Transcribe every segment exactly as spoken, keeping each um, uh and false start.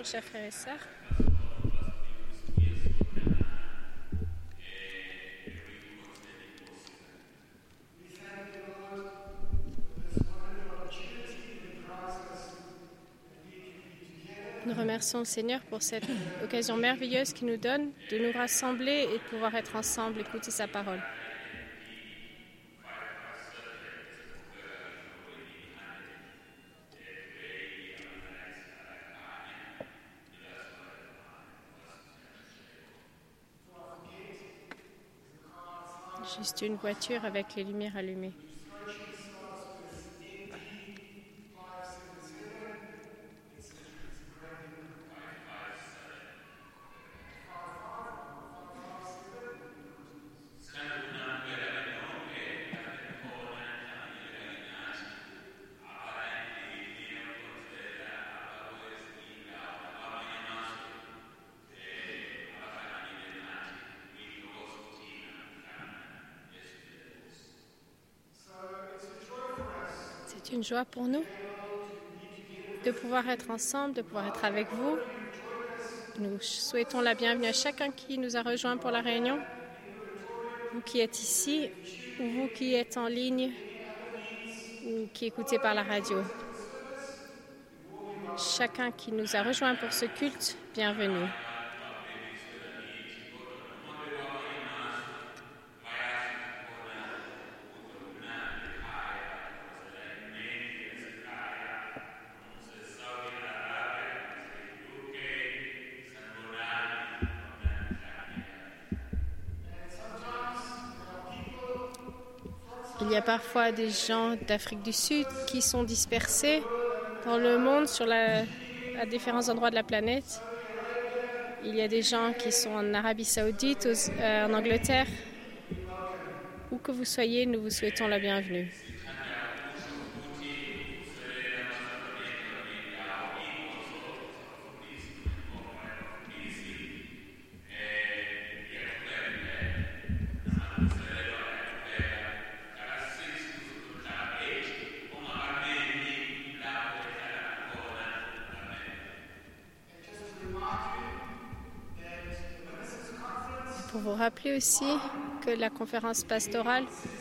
Bonjour, chers frères et sœurs. Nous remercions le Seigneur pour cette occasion merveilleuse qu'il nous donne de nous rassembler et de pouvoir être ensemble, écouter sa parole. Juste une voiture avec les lumières allumées. C'est une joie pour nous de pouvoir être ensemble, de pouvoir être avec vous. Nous souhaitons la bienvenue à chacun qui nous a rejoints pour la réunion. Vous qui êtes ici, ou vous qui êtes en ligne, ou qui écoutez par la radio. Chacun qui nous a rejoints pour ce culte, bienvenue. Il y a parfois des gens d'Afrique du Sud qui sont dispersés dans le monde, sur la, à différents endroits de la planète. Il y a des gens qui sont en Arabie Saoudite, aux, euh, en Angleterre. Où que vous soyez, nous vous souhaitons la bienvenue. Pour vous rappeler aussi que la conférence pastorale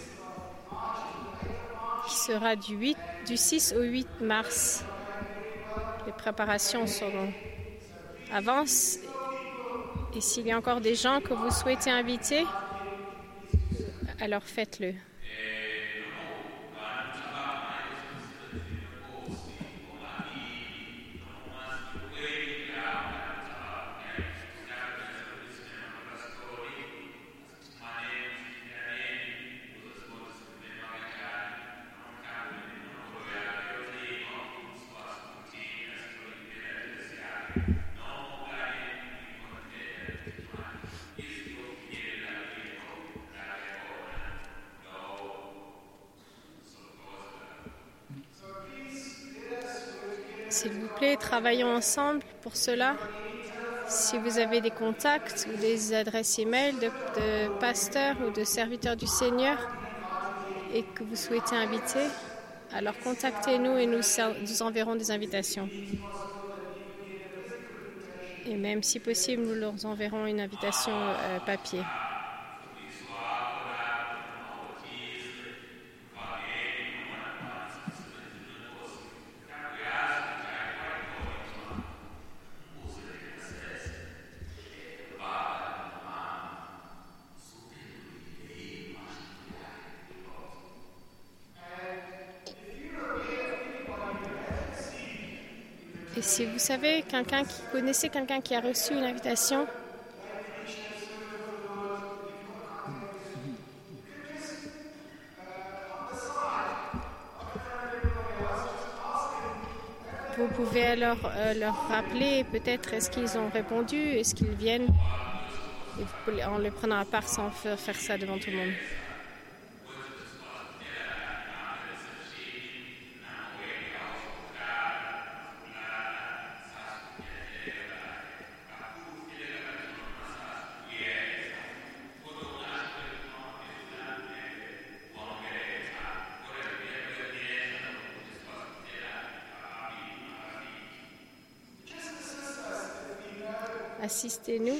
qui sera du, huit, du six au huit mars, les préparations seront avancent. Et s'il y a encore des gens que vous souhaitez inviter, alors faites-le. S'il vous plaît, travaillons ensemble pour cela. Si vous avez des contacts ou des adresses e-mail de, de pasteurs ou de serviteurs du Seigneur et que vous souhaitez inviter, alors contactez-nous et nous, nous enverrons des invitations. Et même si possible, nous leur enverrons une invitation euh, papier. Et si vous savez, quelqu'un qui connaissez quelqu'un qui a reçu une invitation, vous pouvez alors euh, leur rappeler peut-être est-ce qu'ils ont répondu, est-ce qu'ils viennent, et vous pouvez, en le prenant à part sans faire, faire ça devant tout le monde. assistez-nous.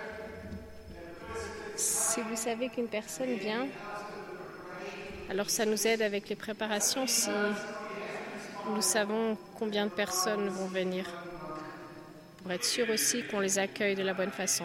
Si vous savez qu'une personne vient, alors ça nous aide avec les préparations si nous savons combien de personnes vont venir, pour être sûr aussi qu'on les accueille de la bonne façon.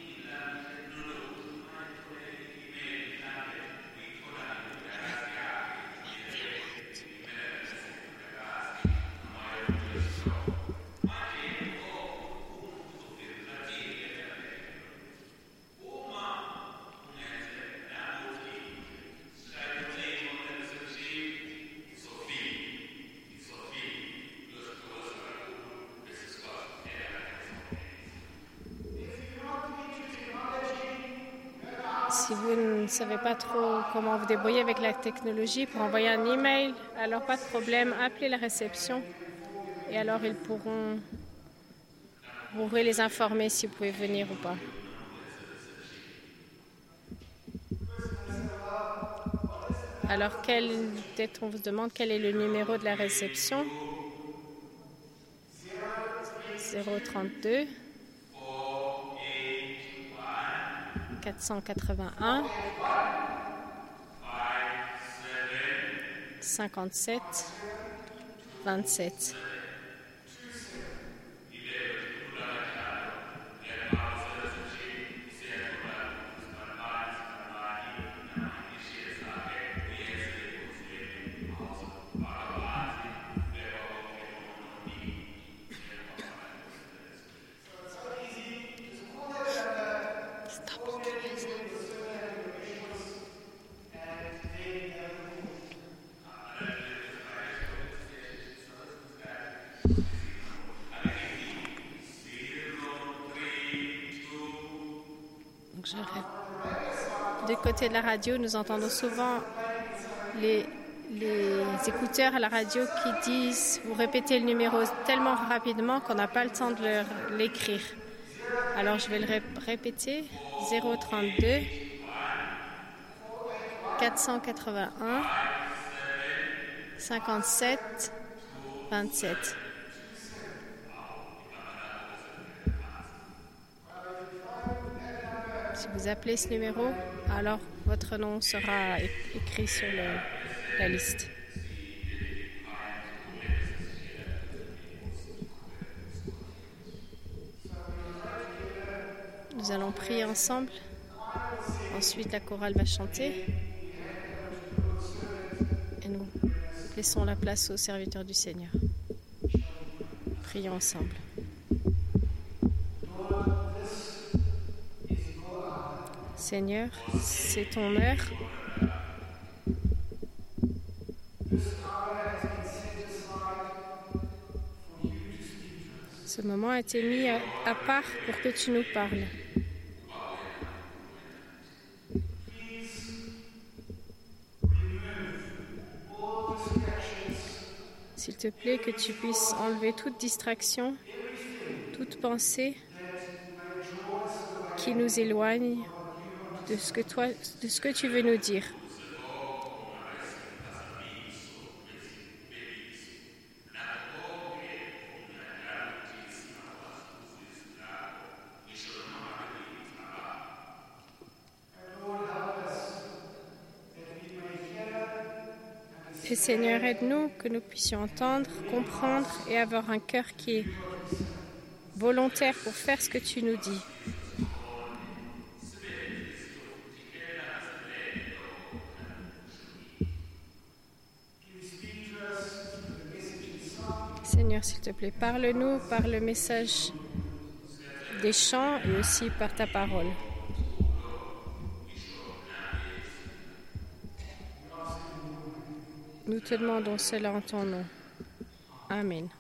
Si vous ne savez pas trop comment vous débrouiller avec la technologie pour envoyer un email, alors pas de problème, appelez la réception et alors ils pourront vous pourrez les informer si vous pouvez venir ou pas. Alors, quel, peut-être on vous demande quel est le numéro de la réception. zéro trente-deux quatre cent quatre-vingt-un cinquante-sept vingt-sept. Du côté de la radio, nous entendons souvent les, les écouteurs à la radio qui disent, vous répétez le numéro tellement rapidement qu'on n'a pas le temps de le, l'écrire. Alors je vais le ré- répéter, zéro trente-deux quatre cent quatre-vingt-un cinquante-sept vingt-sept. Si vous appelez ce numéro, alors votre nom sera é- écrit sur le, la liste. Nous allons prier ensemble. Ensuite, la chorale va chanter. Et nous laissons la place aux serviteurs du Seigneur. Prions ensemble. Seigneur, c'est ton heure. Ce moment a été mis à, à part pour que tu nous parles. S'il te plaît, que tu puisses enlever toute distraction, toute pensée qui nous éloigne de ce que toi, de ce que tu veux nous dire. Et Seigneur, aide-nous que nous puissions entendre, comprendre et avoir un cœur qui est volontaire pour faire ce que tu nous dis. Seigneur, s'il te plaît, parle-nous par le message des chants et aussi par ta parole. Nous te demandons cela en ton nom. Amen.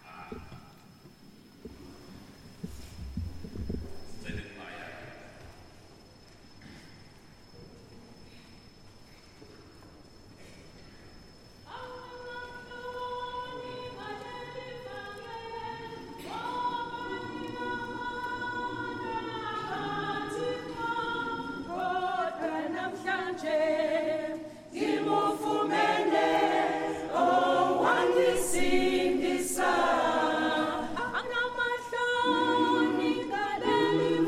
Sindisa, Anamahloni kaleli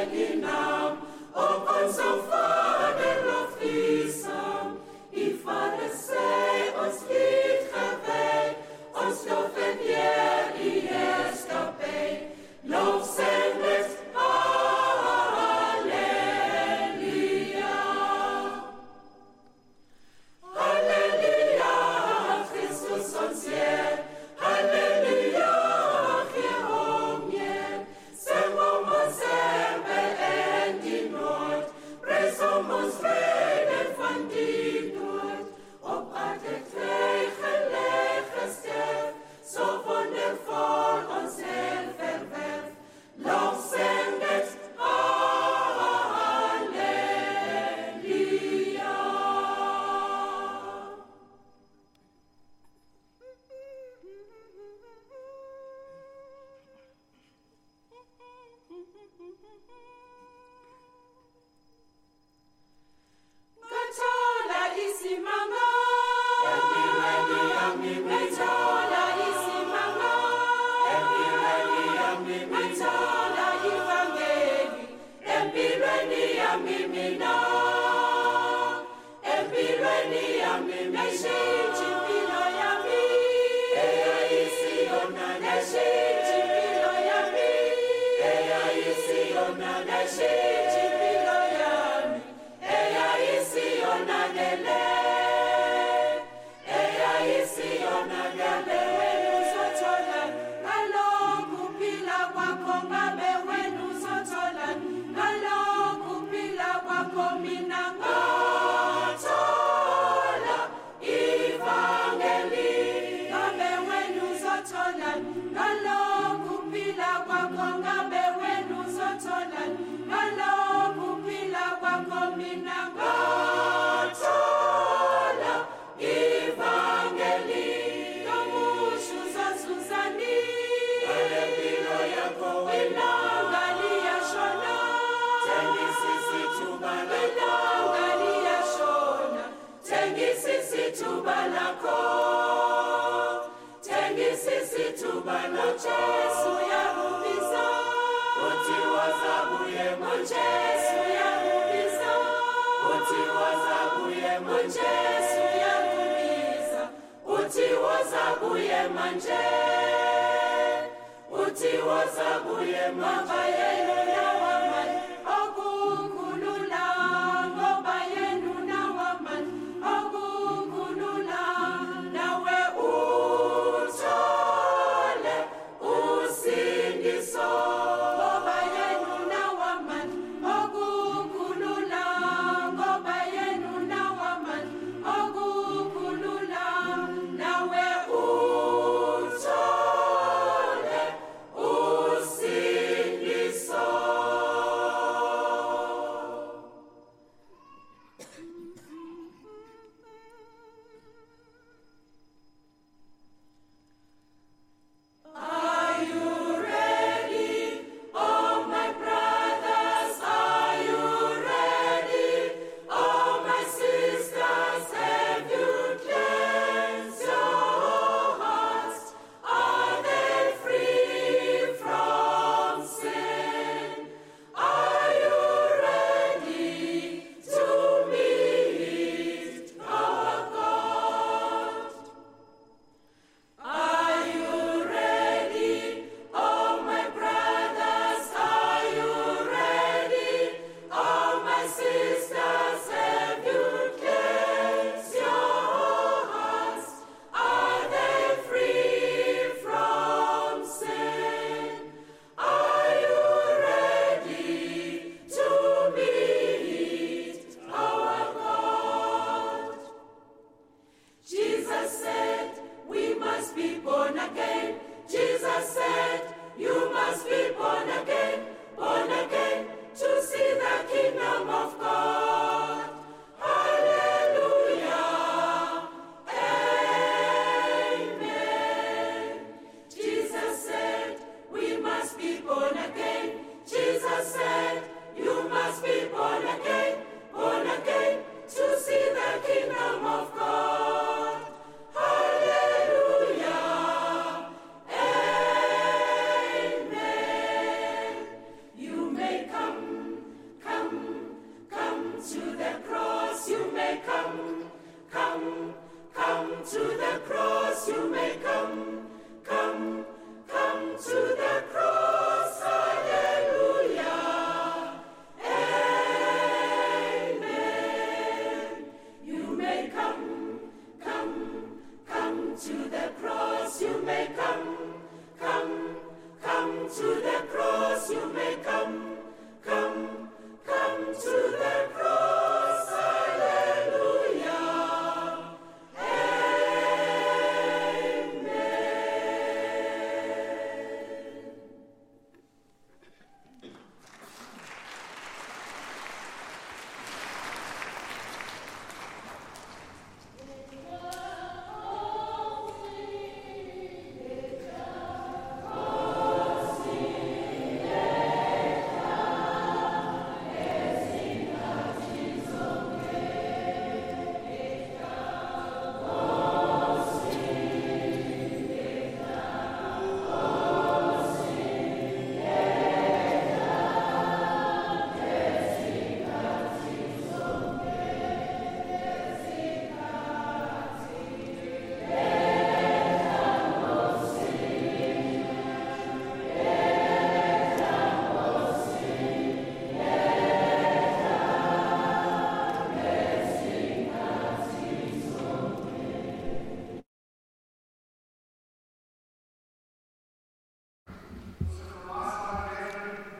Usindiso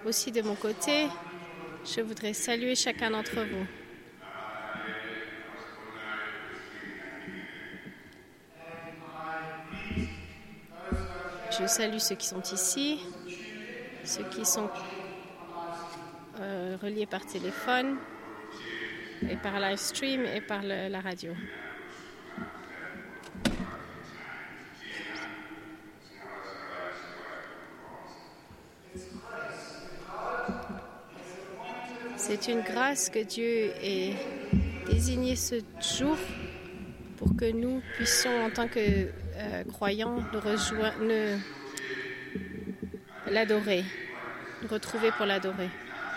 Aussi de mon côté, je voudrais saluer chacun d'entre vous. Je salue ceux qui sont ici, ceux qui sont euh, reliés par téléphone et par live stream et par le, la radio. C'est une grâce que Dieu ait désigné ce jour pour que nous puissions, en tant que euh, croyants, nous rejoindre, nous, l'adorer, nous retrouver pour l'adorer.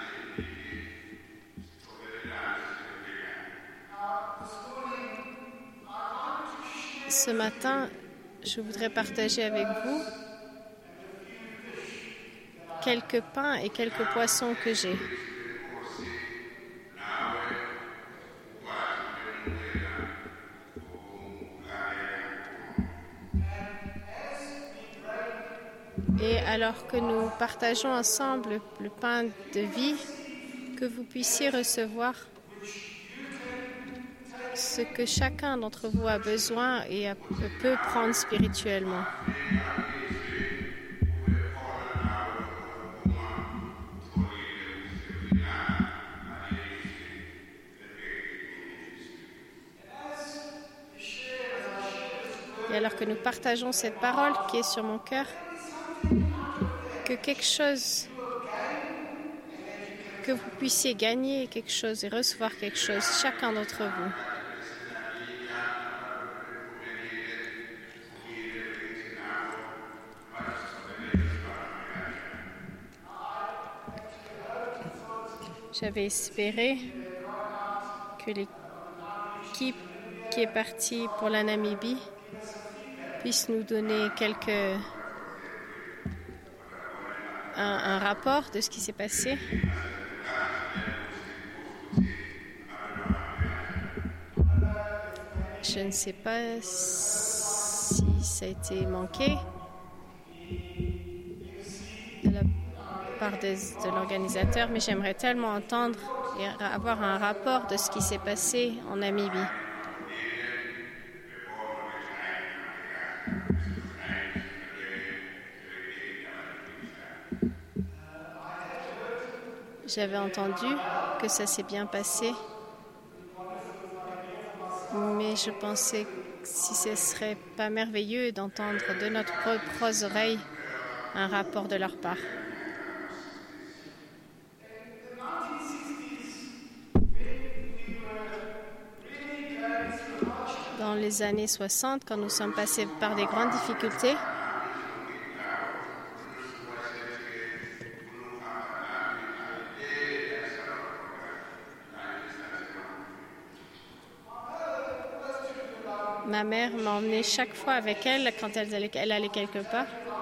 Ce matin, je voudrais partager avec vous quelques pains et quelques poissons que j'ai. Et alors que nous partageons ensemble le pain de vie, que vous puissiez recevoir ce que chacun d'entre vous a besoin et peut prendre spirituellement. Et alors que nous partageons cette parole qui est sur mon cœur, que quelque chose, que vous puissiez gagner quelque chose et recevoir quelque chose, chacun d'entre vous. J'avais espéré que l'équipe qui est partie pour la Namibie puisse nous donner quelques un, un rapport de ce qui s'est passé. Je ne sais pas si ça a été manqué de la part des, de l'organisateur, mais j'aimerais tellement entendre et avoir un rapport de ce qui s'est passé en Namibie. J'avais entendu que ça s'est bien passé, mais je pensais que si ce serait pas merveilleux d'entendre de notre propres oreilles un rapport de leur part. Dans les années soixante, quand nous sommes passés par des grandes difficultés, ma mère m'emmenait chaque fois avec elle quand elle allait, elle allait quelque part.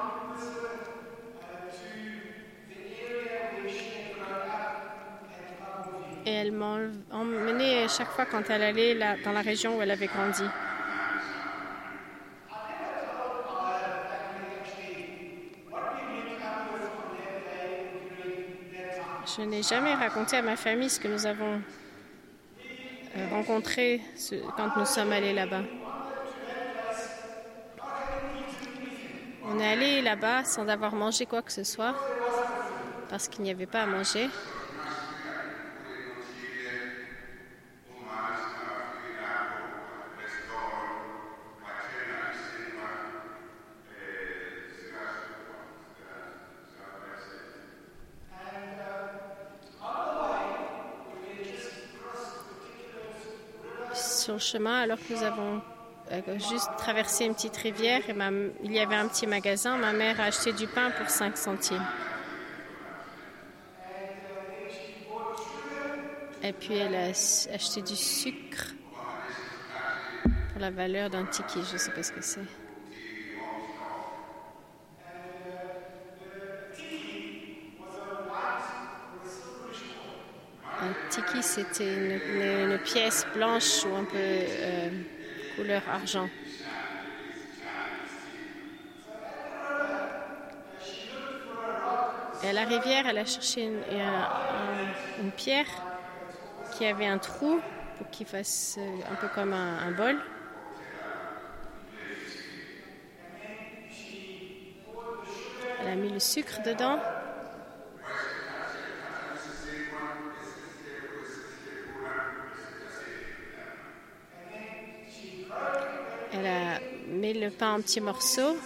Et elle m'emmenait chaque fois quand elle allait là, dans la région où elle avait grandi. Je n'ai jamais raconté à ma famille ce que nous avons euh, rencontré ce, quand nous sommes allés là-bas. On est allé là-bas sans avoir mangé quoi que ce soit, parce qu'il n'y avait pas à manger. Sur le chemin, alors que nous avons euh, juste traversé une petite rivière, et ma, il y avait un petit magasin, ma mère a acheté du pain pour cinq centimes. Et puis elle a acheté du sucre pour la valeur d'un tiki, je ne sais pas ce que c'est. Un tiki, c'était une, une, une pièce blanche ou un peu euh, couleur argent. Et à la rivière, elle a cherché une, une, une pierre qui avait un trou pour qu'il fasse un peu comme un, un bol. Elle a mis le sucre dedans. Elle a mis le pain en petits morceaux.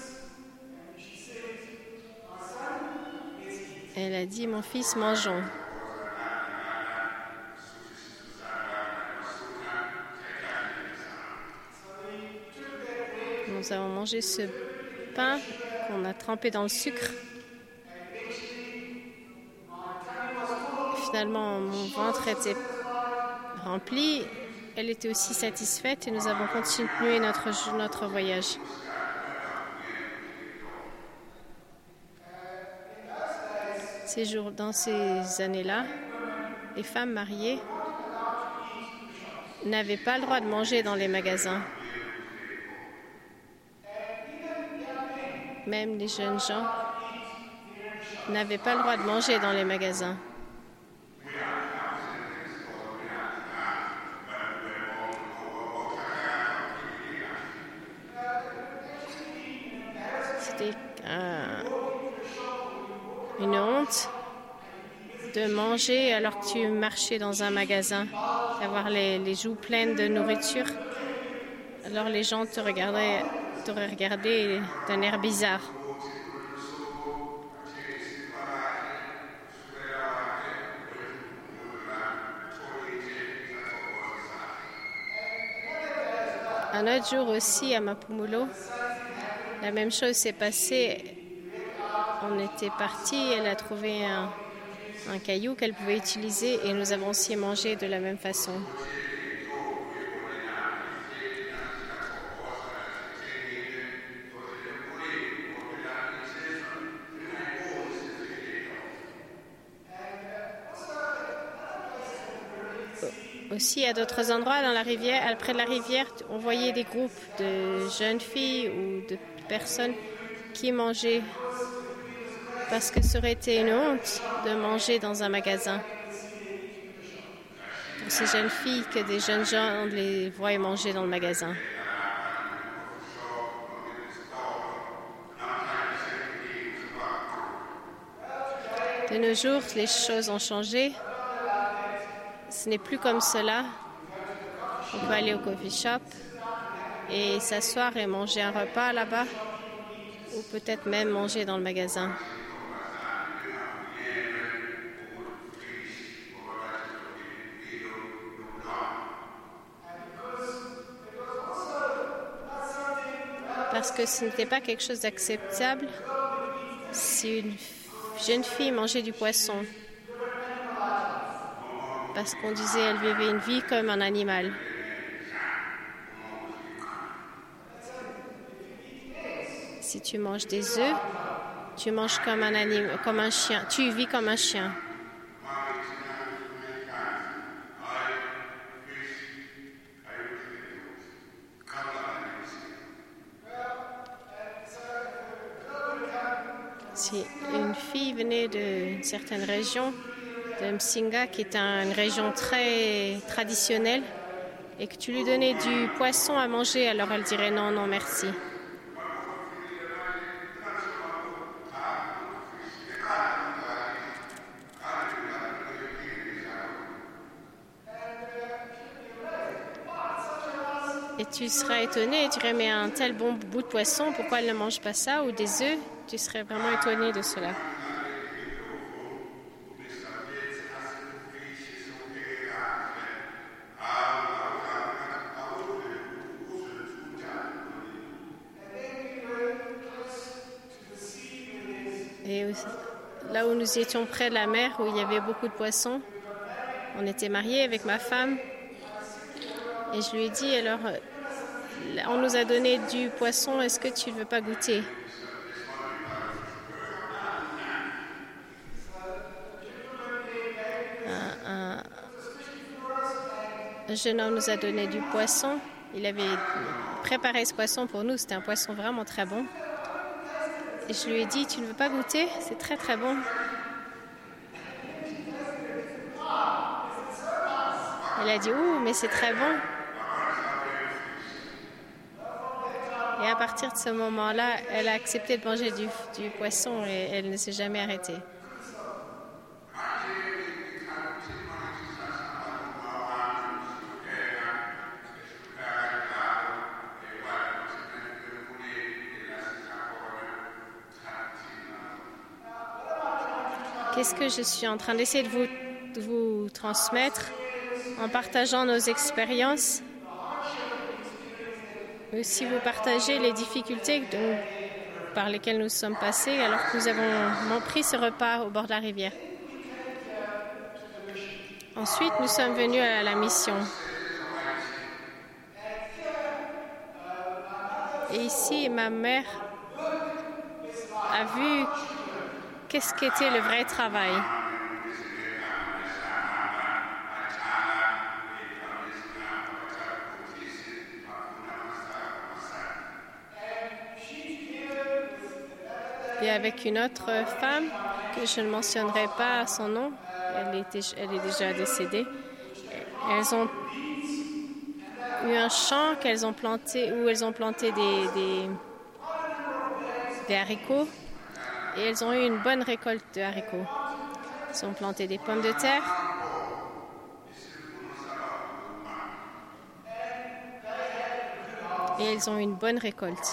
Elle a dit, mon fils, mangeons. Nous avons mangé ce pain qu'on a trempé dans le sucre. Finalement, mon ventre était rempli. Elle était aussi satisfaite et nous avons continué notre, notre voyage. Ces jours, dans ces années-là, les femmes mariées n'avaient pas le droit de manger dans les magasins. Même les jeunes gens n'avaient pas le droit de manger dans les magasins. C'était un, une honte de manger alors que tu marchais dans un magasin, d'avoir les, les joues pleines de nourriture. Alors les gens te regardaient, t'auraient regardé d'un air bizarre. Un autre jour aussi à Mapumulo, la même chose s'est passée. On était partis, elle a trouvé un, un caillou qu'elle pouvait utiliser et nous avons aussi mangé de la même façon. Aussi, à d'autres endroits dans la rivière, près de la rivière, on voyait des groupes de jeunes filles ou de personnes qui mangeaient parce que ça aurait été une honte de manger dans un magasin. Pour ces jeunes filles, que des jeunes gens les voient manger dans le magasin. De nos jours, les choses ont changé. Ce n'est plus comme cela. On peut aller au coffee shop et s'asseoir et manger un repas là-bas ou peut-être même manger dans le magasin. Parce que ce n'était pas quelque chose d'acceptable si une jeune fille mangeait du poisson. Parce qu'on disait qu'elle vivait une vie comme un animal. Si tu manges des œufs, tu manges comme un anim- comme un chien. Tu vis comme un chien. Si une fille venait d'une certaine région, de Msinga, qui est une région très traditionnelle, et que tu lui donnais du poisson à manger, alors elle dirait non, non, merci. Et tu seras étonné et tu dirais, mais un tel bon bout de poisson, pourquoi elle ne mange pas ça? Ou des œufs? Tu serais vraiment étonné de cela. Et là où nous étions près de la mer, où il y avait beaucoup de poissons, on était mariés avec ma femme. Et je lui ai dit, alors, on nous a donné du poisson, est-ce que tu ne veux pas goûter? Un, un, un jeune homme nous a donné du poisson. Il avait préparé ce poisson pour nous, c'était un poisson vraiment très bon. Et je lui ai dit, tu ne veux pas goûter? C'est très très bon. Elle a dit « Ouh, mais c'est très bon !» Et à partir de ce moment-là, elle a accepté de manger du, du poisson et elle ne s'est jamais arrêtée. Qu'est-ce que je suis en train d'essayer de vous, de vous transmettre en partageant nos expériences? Mais aussi vous partagez les difficultés dont, par lesquelles nous sommes passés alors que nous avons pris ce repas au bord de la rivière. Ensuite, nous sommes venus à la mission. Et ici, ma mère a vu qu'est-ce qu'était le vrai travail. Et avec une autre femme, que je ne mentionnerai pas son nom, elle, était, elle est déjà décédée, elles ont eu un champ qu'elles ont planté, où elles ont planté des, des, des haricots, et elles ont eu une bonne récolte de haricots. Elles ont planté des pommes de terre. Et elles ont eu une bonne récolte.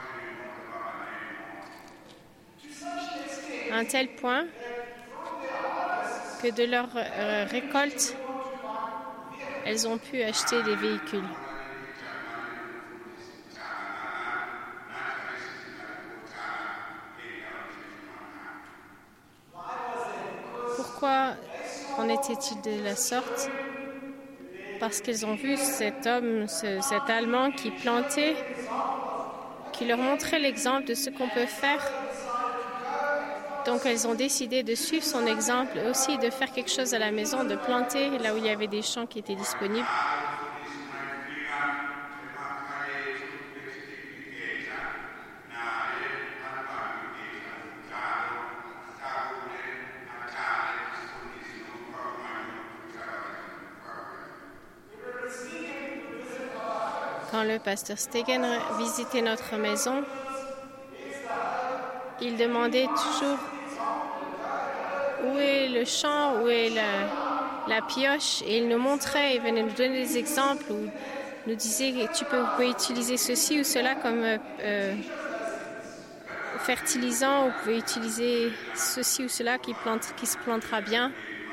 À un tel point que de leur euh, récolte, elles ont pu acheter des véhicules. Pourquoi en était-il de la sorte? Parce qu'elles ont vu cet homme, ce, cet Allemand qui plantait, qui leur montrait l'exemple de ce qu'on peut faire. Donc elles ont décidé de suivre son exemple et aussi de faire quelque chose à la maison, de planter là où il y avait des champs qui étaient disponibles. Quand le pasteur Stegen visitait notre maison, il demandait toujours où est le champ, où est la, la pioche, et il nous montrait, il venait nous donner des exemples où nous disait tu peux, vous pouvez utiliser ceci ou cela comme euh, fertilisant, ou vous pouvez utiliser ceci ou cela qui, plante, qui se plantera bien.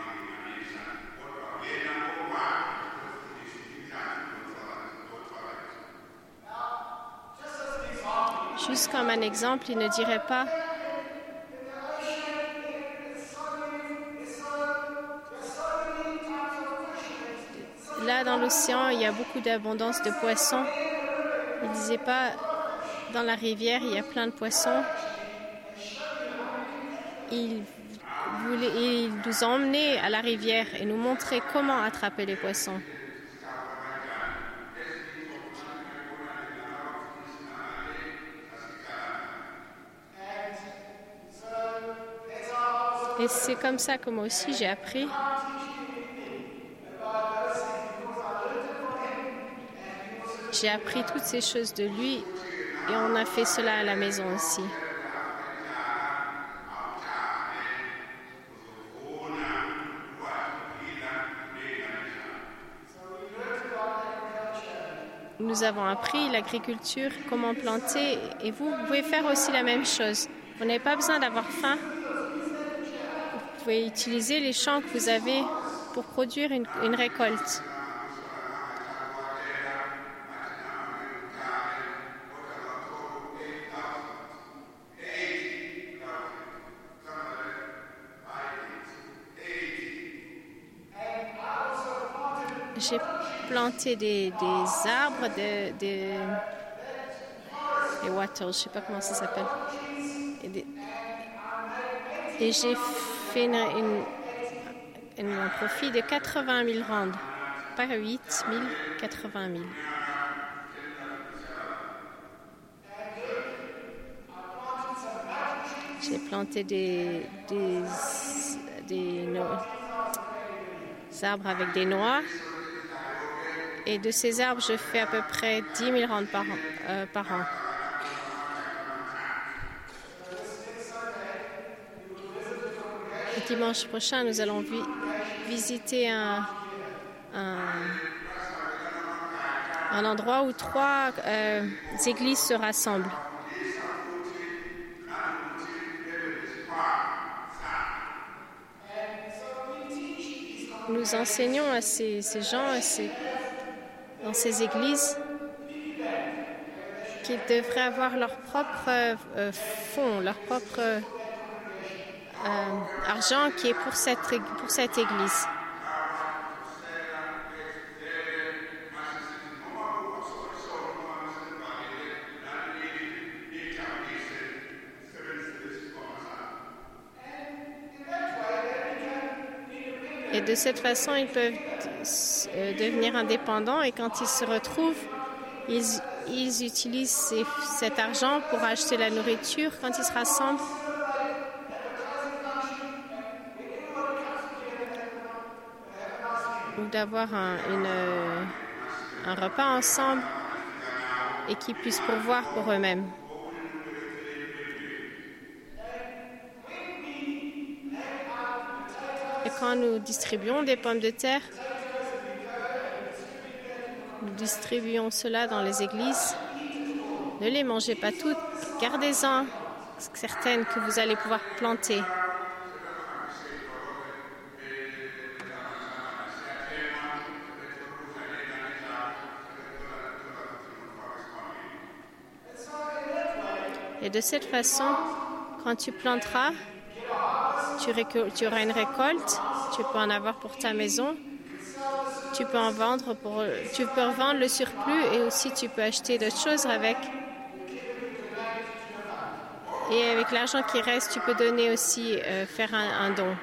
Juste comme un exemple, il ne dirait pas là dans l'océan il y a beaucoup d'abondance de poissons. Il ne disait pas dans la rivière il y a plein de poissons. Il, voulait, il nous a emmenés à la rivière et nous montrer comment attraper les poissons. Et c'est comme ça que moi aussi j'ai appris. J'ai appris toutes ces choses de lui et on a fait cela à la maison aussi. Nous avons appris l'agriculture, comment planter, et vous, vous pouvez faire aussi la même chose. Vous n'avez pas besoin d'avoir faim. Vous pouvez utiliser les champs que vous avez pour produire une, une récolte. J'ai planté des, des arbres, des, des, des wattles, je ne sais pas comment ça s'appelle. Et, des, et j'ai fait une, une, une, un profit de quatre-vingt mille rands, pas huit mille, quatre-vingt mille. J'ai planté des, des, des, no, des arbres avec des noix. Et de ces arbres, je fais à peu près dix mille rentes par an. Euh, par an. Le dimanche prochain, nous allons vi visiter un, un, un endroit où trois euh, églises se rassemblent. Nous enseignons à ces, ces gens à ces, dans ces églises qu'ils devraient avoir leur propre euh, fonds, leur propre euh, argent qui est pour cette, pour cette église. Et de cette façon, ils peuvent euh, devenir indépendants et quand ils se retrouvent, ils, ils utilisent ces, cet argent pour acheter la nourriture quand ils se rassemblent. Ou d'avoir un, une, un repas ensemble et qu'ils puissent pourvoir pour eux-mêmes. Et quand nous distribuons des pommes de terre, nous distribuons cela dans les églises. Ne les mangez pas toutes, gardez-en certaines que vous allez pouvoir planter. Et de cette façon, quand tu planteras, tu, tu auras une récolte, tu peux en avoir pour ta maison, tu peux en vendre pour, tu peux revendre le surplus et aussi tu peux acheter d'autres choses avec. Et avec l'argent qui reste, tu peux donner aussi, euh, faire un, un don.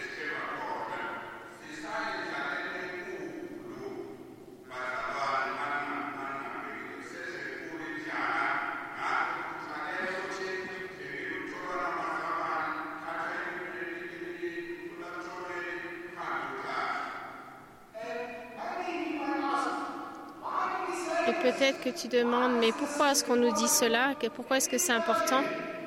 Et peut-être que tu demandes, mais pourquoi est-ce qu'on nous dit cela? Pourquoi est-ce que c'est important?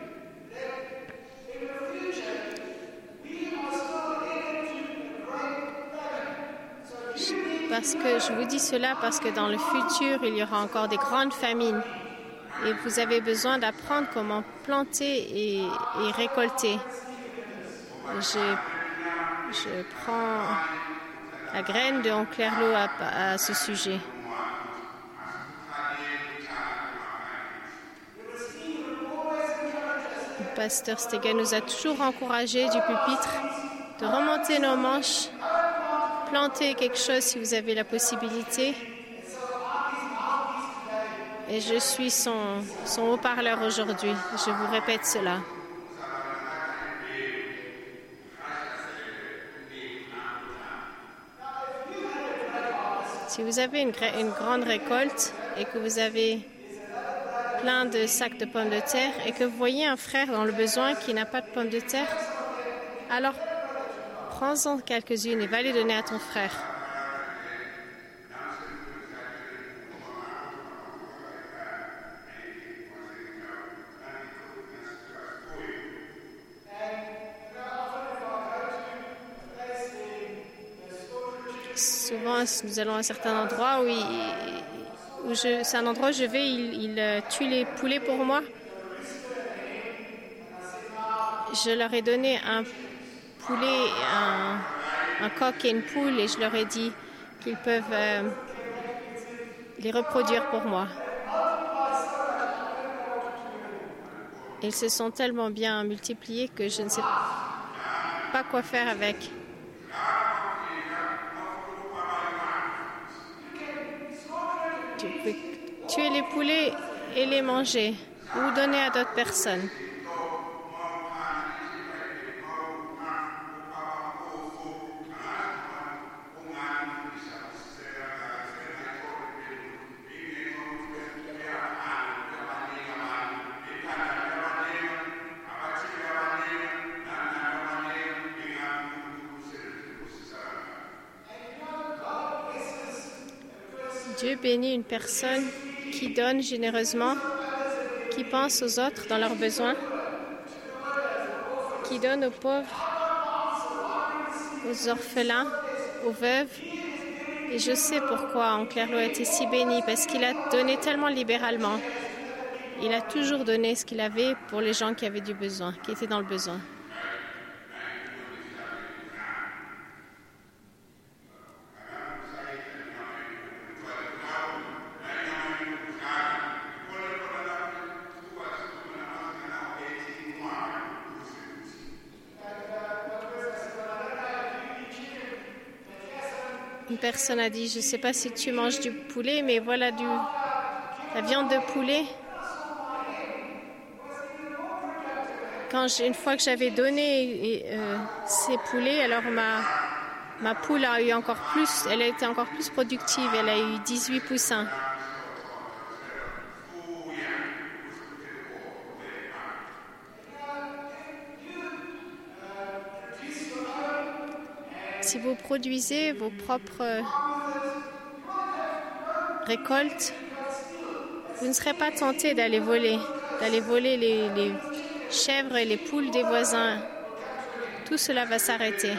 Parce que je vous dis cela parce que dans le futur, il y aura encore des grandes famines. Et vous avez besoin d'apprendre comment planter et, et récolter. Je, je prends la graine de Clairlot à, à ce sujet. Le pasteur Stegen nous a toujours encouragés du pupitre de remonter nos manches, planter quelque chose si vous avez la possibilité. Et je suis son, son haut-parleur aujourd'hui. Je vous répète cela. Si vous avez une, une grande récolte et que vous avez plein de sacs de pommes de terre et que vous voyez un frère dans le besoin qui n'a pas de pommes de terre, alors prends-en quelques-unes et va les donner à ton frère. Souvent, nous allons à un certain endroit où, il, où je, c'est un endroit où je vais, il, il tue les poulets pour moi. Je leur ai donné un poulet, un, un coq et une poule et je leur ai dit qu'ils peuvent euh, les reproduire pour moi. Ils se sont tellement bien multipliés que je ne sais pas quoi faire avec. Tu peux tuer les poulets et les manger ou donner à d'autres personnes. Dieu bénit une personne qui donne généreusement, qui pense aux autres dans leurs besoins, qui donne aux pauvres, aux orphelins, aux veuves. Et je sais pourquoi Enclerlo a été si béni, parce qu'il a donné tellement libéralement. Il a toujours donné ce qu'il avait pour les gens qui avaient du besoin, qui étaient dans le besoin. Une personne a dit, je ne sais pas si tu manges du poulet, mais voilà du, la viande de poulet. Quand j'ai, une fois que j'avais donné euh, ces poulets, alors ma, ma poule a eu encore plus, elle a été encore plus productive, elle a eu dix-huit poussins. Si vous produisez vos propres récoltes, vous ne serez pas tenté d'aller voler, d'aller voler les, les chèvres et les poules des voisins. Tout cela va s'arrêter.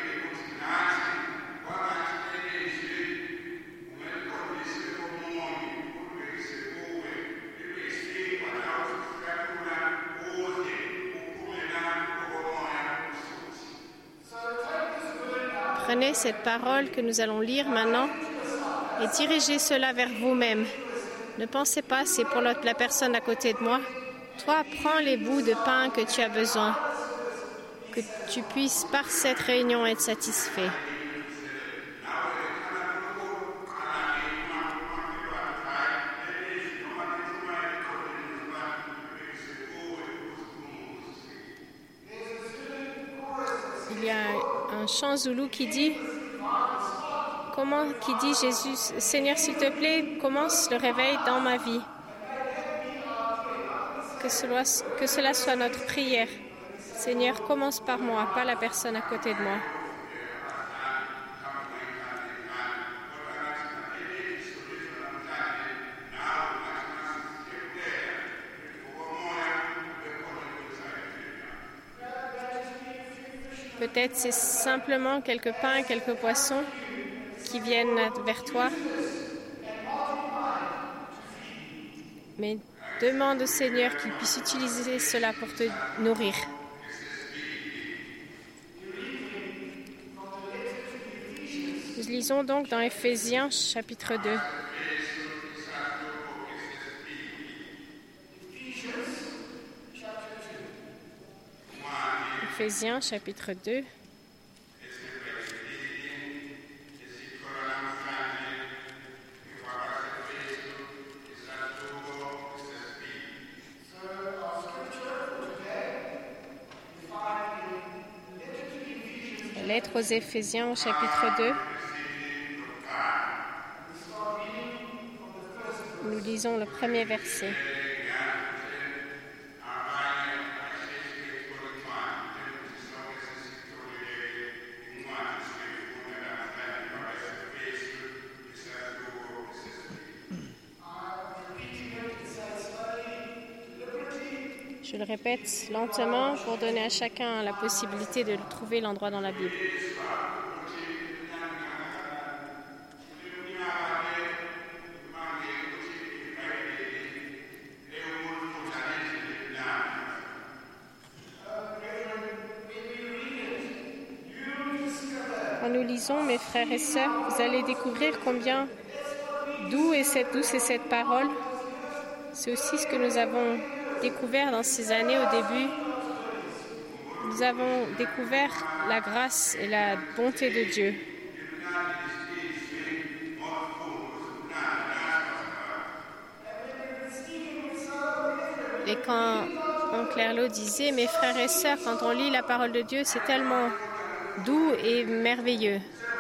Prenez cette parole que nous allons lire maintenant et dirigez cela vers vous-même. Ne pensez pas, c'est pour la personne à côté de moi. Toi, prends les bouts de pain que tu as besoin, que tu puisses par cette réunion être satisfait. Il y a un chant zoulou qui dit, comment, qui dit Jésus, Seigneur, s'il te plaît, commence le réveil dans ma vie. Que cela, que cela soit notre prière. Seigneur, commence par moi, pas la personne à côté de moi. Peut-être c'est simplement quelques pains, quelques poissons qui viennent vers toi. Mais demande au Seigneur qu'il puisse utiliser cela pour te nourrir. Nous lisons donc dans Éphésiens chapitre deux. Éphésiens chapitre deux. Lettre aux Éphésiens au chapitre deux. Nous lisons le premier verset. Je le répète lentement pour donner à chacun la possibilité de trouver l'endroit dans la Bible. Quand nous lisons, mes frères et sœurs, vous allez découvrir combien doux est cette, douce est cette parole. C'est aussi ce que nous avons découvert dans ces années au début. Nous avons découvert la grâce et la bonté de Dieu. Et quand Enclerlo disait, mes frères et sœurs, quand on lit la parole de Dieu, c'est tellement doux et merveilleux.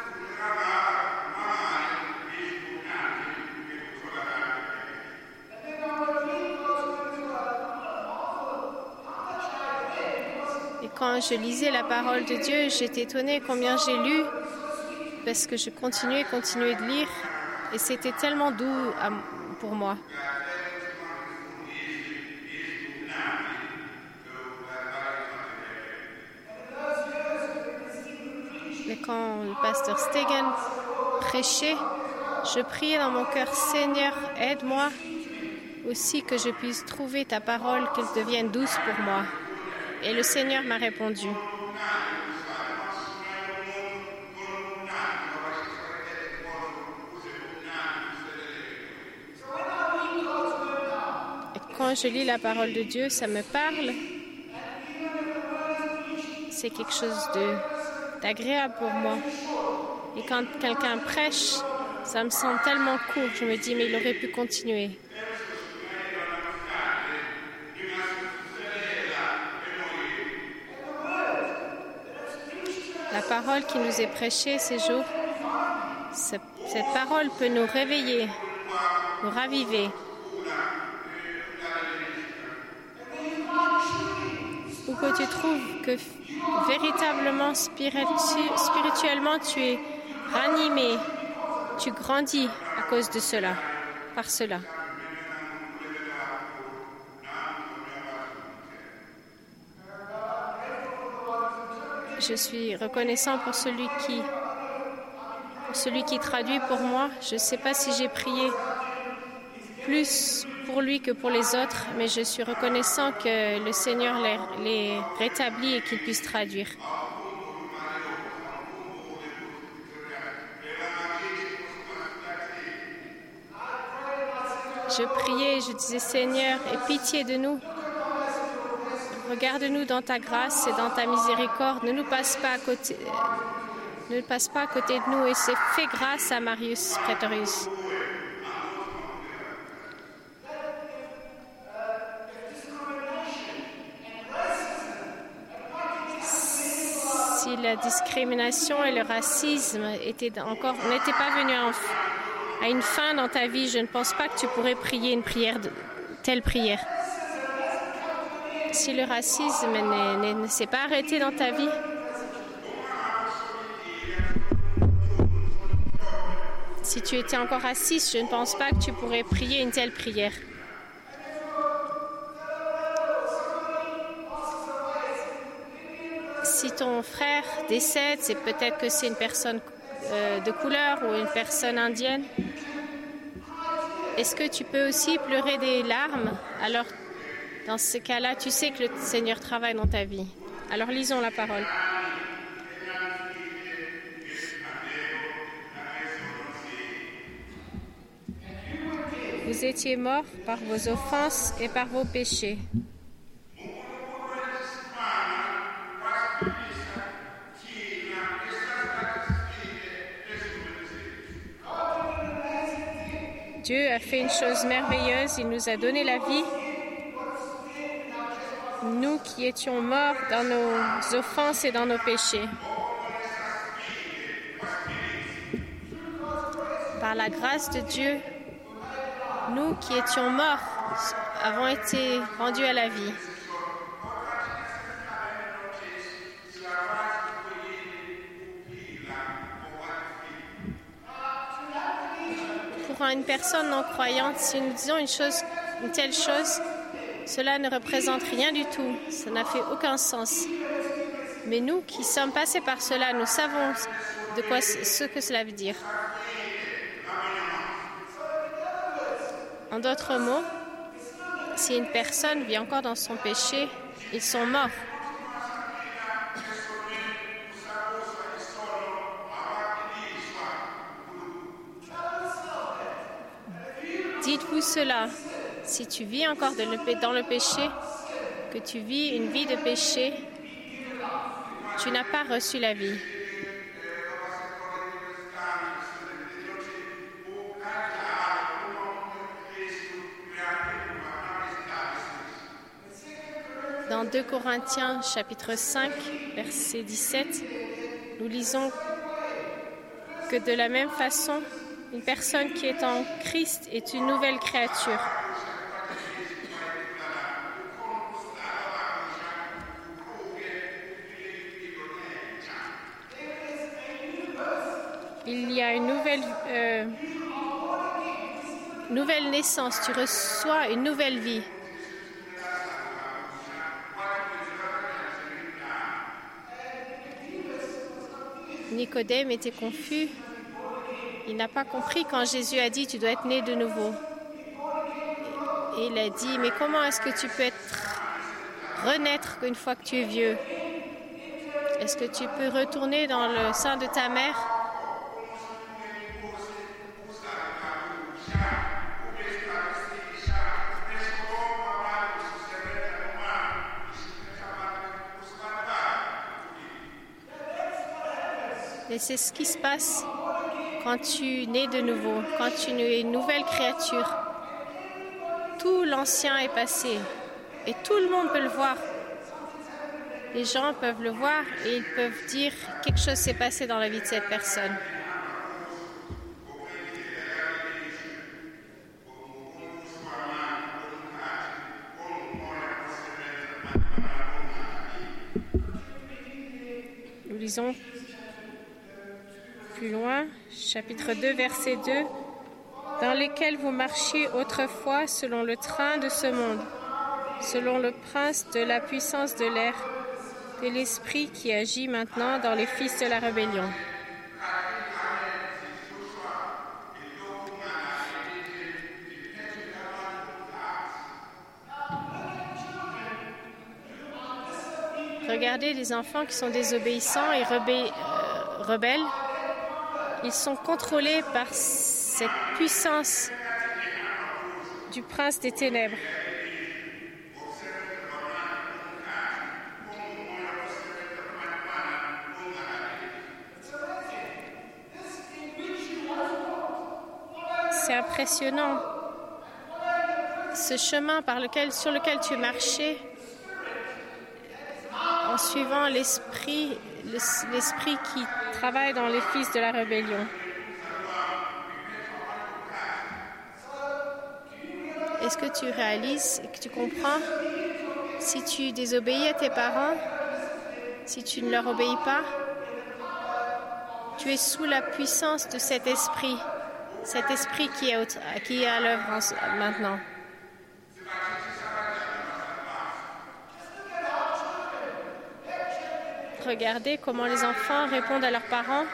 Quand je lisais la parole de Dieu, j'étais étonnée combien j'ai lu, parce que je continuais, continuais de lire Et c'était tellement doux à, pour moi. Mais quand le pasteur Stegen prêchait, je priais dans mon cœur, Seigneur, aide-moi aussi que je puisse trouver ta parole, qu'elle devienne douce pour moi. Et le Seigneur m'a répondu. Et quand je lis la parole de Dieu, ça me parle. C'est quelque chose de, d'agréable pour moi. Et quand quelqu'un prêche, ça me semble tellement court. Je me dis, mais il aurait pu continuer. La parole qui nous est prêchée ces jours, cette parole peut nous réveiller, nous raviver. Ou que tu trouves que véritablement, spirituellement, tu es ranimé, tu grandis à cause de cela, par cela. Je suis reconnaissant pour celui qui, pour celui qui traduit pour moi. Je ne sais pas si j'ai prié plus pour lui que pour les autres, mais je suis reconnaissant que le Seigneur les, les rétablit et qu'il puisse traduire. Je priais, je disais, Seigneur, aie pitié de nous. Regarde-nous dans ta grâce et dans ta miséricorde. Ne nous passe pas à côté, ne passe pas à côté de nous. Et c'est fait grâce à Marius Pretorius. Si la discrimination et le racisme étaient encore, n'étaient pas venus à une fin dans ta vie, je ne pense pas que tu pourrais prier une prière, de, telle prière. Si le racisme ne, ne s'est pas arrêté dans ta vie, si tu étais encore raciste, je ne pense pas que tu pourrais prier une telle prière. Si ton frère décède, c'est peut-être que c'est une personne euh, de couleur ou une personne indienne. Est-ce que tu peux aussi pleurer des larmes? Alors, dans ce cas-là, tu sais que le Seigneur travaille dans ta vie. Alors, lisons la parole. Vous étiez morts par vos offenses et par vos péchés. Dieu a fait une chose merveilleuse, il nous a donné la vie. Nous qui étions morts dans nos offenses et dans nos péchés. Par la grâce de Dieu, nous qui étions morts avons été rendus à la vie. Pour une personne non croyante, si nous disons une chose, une telle chose, cela ne représente rien du tout. Ça n'a fait aucun sens. Mais nous qui sommes passés par cela, nous savons de quoi, ce que cela veut dire. En d'autres mots, si une personne vit encore dans son péché, ils sont morts. Dites-vous cela, si tu vis encore dans le péché, que tu vis une vie de péché, tu n'as pas reçu la vie. Dans deux Corinthiens, chapitre cinq, verset dix-sept, nous lisons que de la même façon, une personne qui est en Christ est une nouvelle créature. Il y a une nouvelle, euh, nouvelle naissance, tu reçois une nouvelle vie. Nicodème était confus. Il n'a pas compris quand Jésus a dit « tu dois être né de nouveau ». Et il a dit « mais comment est-ce que tu peux être, renaître une fois que tu es vieux? Est-ce que tu peux retourner dans le sein de ta mère ?» Et c'est ce qui se passe quand tu nais de nouveau, quand tu es une nouvelle créature. Tout l'ancien est passé et tout le monde peut le voir. Les gens peuvent le voir et ils peuvent dire quelque chose s'est passé dans la vie de cette personne. Nous lisons plus loin, chapitre deux, verset deux, « Dans lesquels vous marchiez autrefois selon le train de ce monde, selon le prince de la puissance de l'air, de l'esprit qui agit maintenant dans les fils de la rébellion. » Regardez les enfants qui sont désobéissants et rebé- euh, rebelles. Ils sont contrôlés par cette puissance du prince des ténèbres. C'est impressionnant. Ce chemin par lequel, sur lequel tu marchais, en suivant l'esprit, l'esprit qui travaille dans les fils de la rébellion. Est-ce que tu réalises et que tu comprends? Si tu désobéis à tes parents, si tu ne leur obéis pas, tu es sous la puissance de cet esprit, cet esprit qui est, au, qui est à l'œuvre maintenant. Regardez comment les enfants répondent à leurs parents.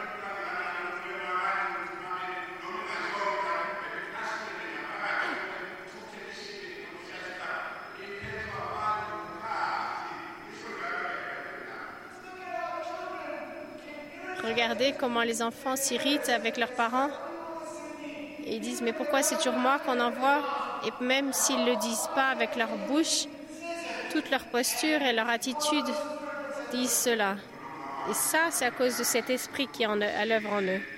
Regardez comment les enfants s'irritent avec leurs parents. Et ils disent « mais pourquoi c'est toujours moi qu'on envoie ?» Et même s'ils ne le disent pas avec leur bouche, toute leur posture et leur attitude disent cela. Et ça, c'est à cause de cet esprit qui est en, à l'œuvre en eux.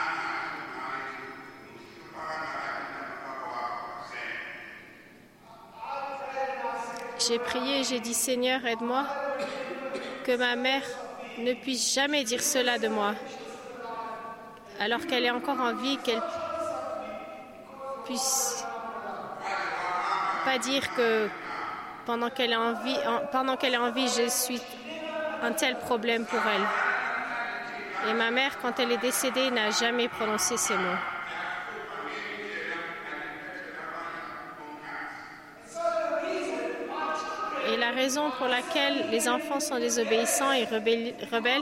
J'ai prié et j'ai dit « Seigneur, aide-moi, que ma mère ne puisse jamais dire cela de moi, alors qu'elle est encore en vie, qu'elle puisse pas dire que pendant qu'elle est en vie, en, pendant qu'elle est en vie, je suis un tel problème pour elle. » Et ma mère, quand elle est décédée, n'a jamais prononcé ces mots. Et la raison pour laquelle les enfants sont désobéissants et rebelles,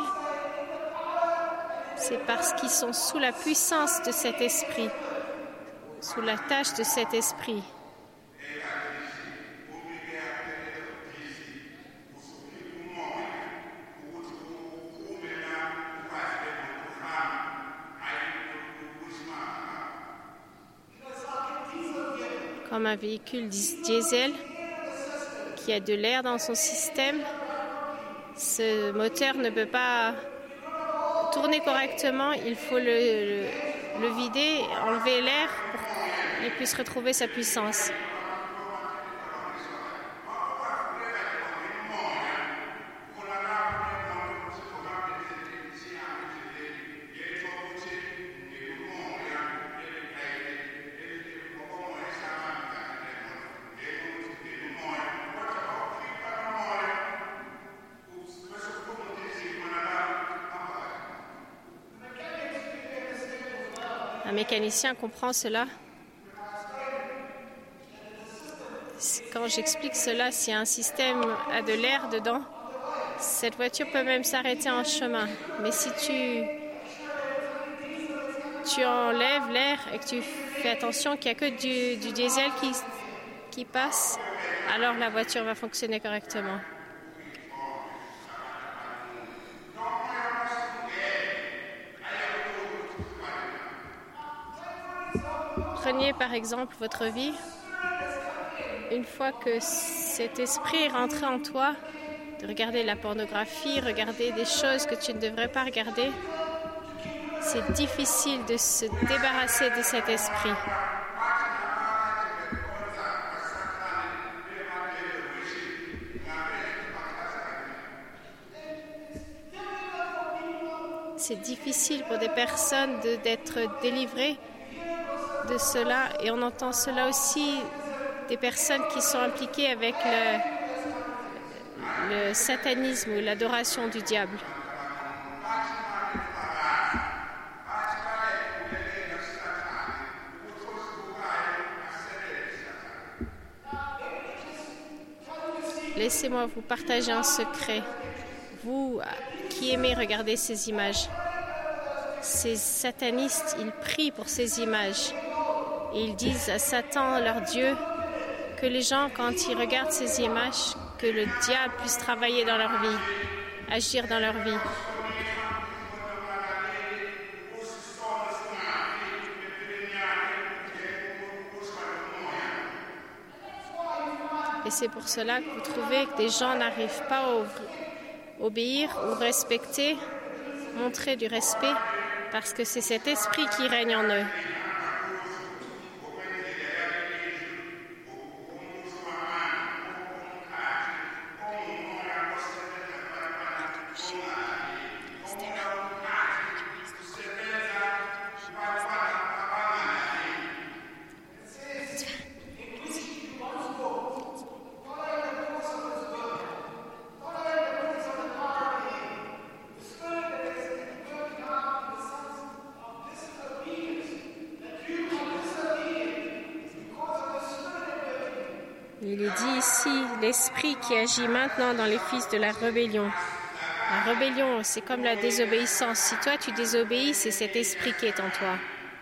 c'est parce qu'ils sont sous la puissance de cet esprit, sous la tâche de cet esprit. Comme un véhicule diesel qui a de l'air dans son système, ce moteur ne peut pas tourner correctement. Il faut le, le, le vider, enlever l'air pour qu'il puisse retrouver sa puissance. Un mécanicien comprend cela. quand j'explique cela, si un système a de l'air dedans, cette voiture peut même s'arrêter en chemin. Mais si tu, tu enlèves l'air et que tu fais attention qu'il n'y a que du, du diesel qui, qui passe, alors la voiture va fonctionner correctement. Prenez par exemple votre vie. Une fois que cet esprit est rentré en toi, de regarder la pornographie, regarder des choses que tu ne devrais pas regarder, c'est difficile de se débarrasser de cet esprit. C'est difficile pour des personnes de, d'être délivrées de cela, et on entend cela aussi des personnes qui sont impliquées avec le, le satanisme ou l'adoration du diable. Laissez-moi vous partager un secret. Vous qui aimez regarder ces images, ces satanistes, ils prient pour ces images. Et ils disent à Satan, leur Dieu, que les gens, quand ils regardent ces images, que le diable puisse travailler dans leur vie, agir dans leur vie. Et c'est pour cela que vous trouvez que des gens n'arrivent pas à obéir ou respecter, montrer du respect, parce que c'est cet esprit qui règne en eux. Il est dit ici, l'esprit qui agit maintenant dans les fils de la rébellion. La rébellion, c'est comme la désobéissance. Si toi tu désobéis, c'est cet esprit qui est en toi.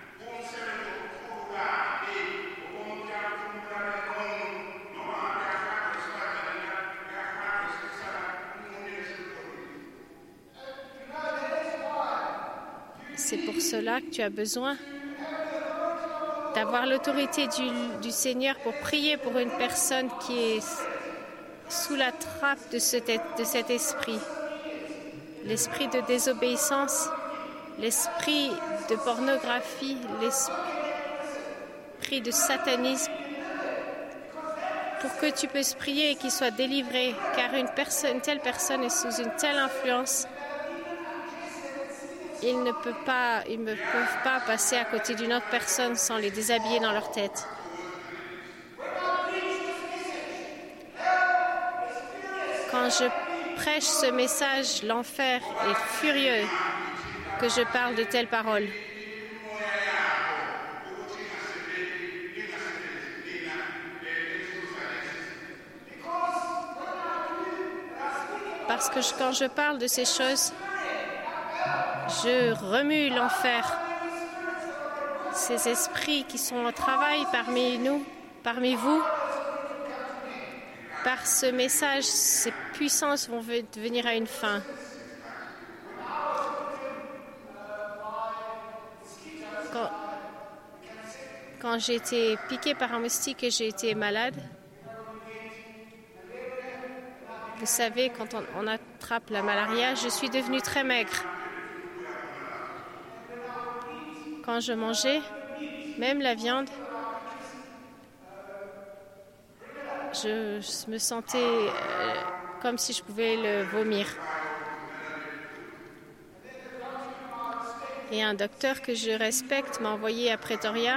C'est pour cela que tu as besoin d'avoir l'autorité du, du Seigneur pour prier pour une personne qui est sous la trappe de, ce, de cet esprit. L'esprit de désobéissance, l'esprit de pornographie, l'esprit de satanisme, pour que tu puisses prier et qu'il soit délivré, car une, personne, une telle personne est sous une telle influence. Ils ne peuvent pas, ils ne peuvent pas passer à côté d'une autre personne sans les déshabiller dans leur tête. Quand je prêche ce message, l'enfer est furieux que je parle de telles paroles. Parce que je, quand je parle de ces choses, je remue l'enfer. Ces esprits qui sont au travail parmi nous, parmi vous, par ce message, ces puissances vont venir à une fin. Quand, quand j'ai été piquée par un moustique et j'ai été malade, vous savez, quand on, on attrape la malaria, je suis devenue très maigre. Quand je mangeais, même la viande, je, je me sentais euh, comme si je pouvais le vomir. Et un docteur que je respecte m'a envoyé à Pretoria.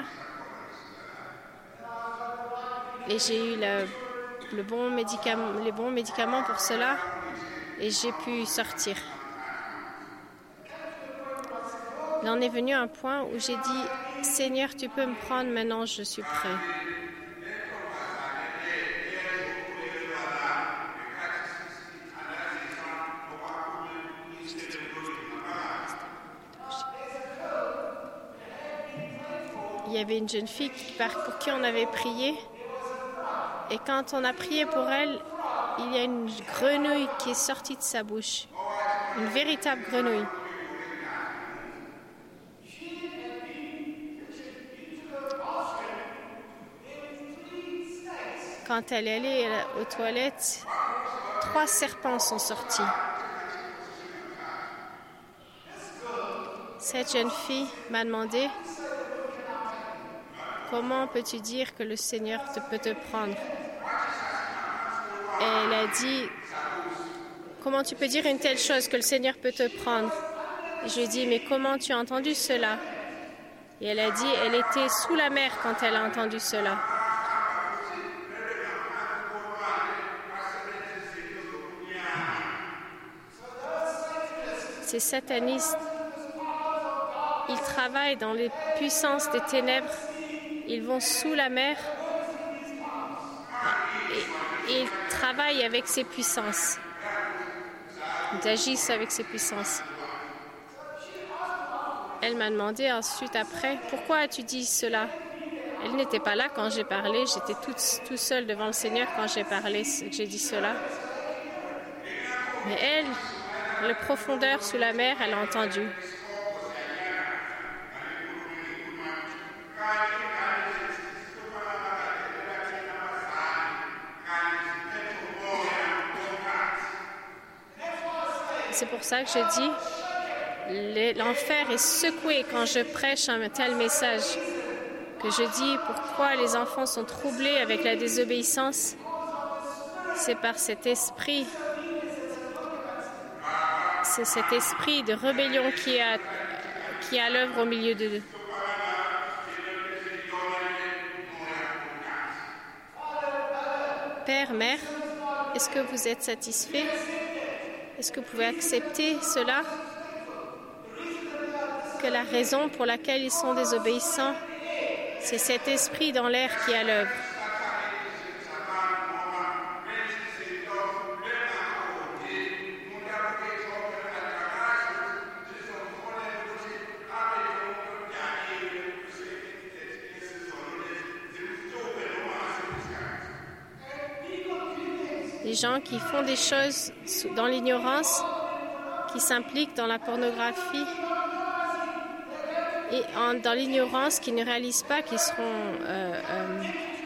Et j'ai eu le, le bon médicament, les bons médicaments pour cela. Et j'ai pu sortir. Il en est venu un point où j'ai dit « Seigneur, tu peux me prendre, maintenant je suis prêt. » il y avait une jeune fille qui, pour qui on avait prié. Et quand on a prié pour elle, il y a une grenouille qui est sortie de sa bouche. Une véritable grenouille. Quand elle est allée aux toilettes, trois serpents sont sortis. Cette jeune fille m'a demandé « Comment peux-tu dire que le Seigneur te peut te prendre ?» Et elle a dit « Comment tu peux dire une telle chose que le Seigneur peut te prendre ?» Et je lui ai dit « Mais comment tu as entendu cela ?» Et elle a dit « Elle était sous la mer quand elle a entendu cela. » Ces satanistes, ils travaillent dans les puissances des ténèbres, ils vont sous la mer et, et ils travaillent avec ces puissances. Ils agissent avec ces puissances. Elle m'a demandé ensuite après, pourquoi as-tu dit cela? Elle n'était pas là quand j'ai parlé, j'étais toute, tout seule devant le Seigneur quand j'ai parlé, que j'ai dit cela. Mais elle, la profondeur sous la mer, elle a entendu. C'est pour ça que je dis, l'enfer est secoué quand je prêche un tel message, que je dis pourquoi les enfants sont troublés avec la désobéissance. C'est par cet esprit, c'est cet esprit de rébellion qui est à, qui est à l'œuvre au milieu d'eux. Père, mère, est-ce que vous êtes satisfait? Est-ce que vous pouvez accepter cela? Que la raison pour laquelle ils sont désobéissants, c'est cet esprit dans l'air qui est à l'œuvre. Les gens qui font des choses dans l'ignorance, qui s'impliquent dans la pornographie et en, dans l'ignorance, qui ne réalisent pas qu'ils seront euh, euh,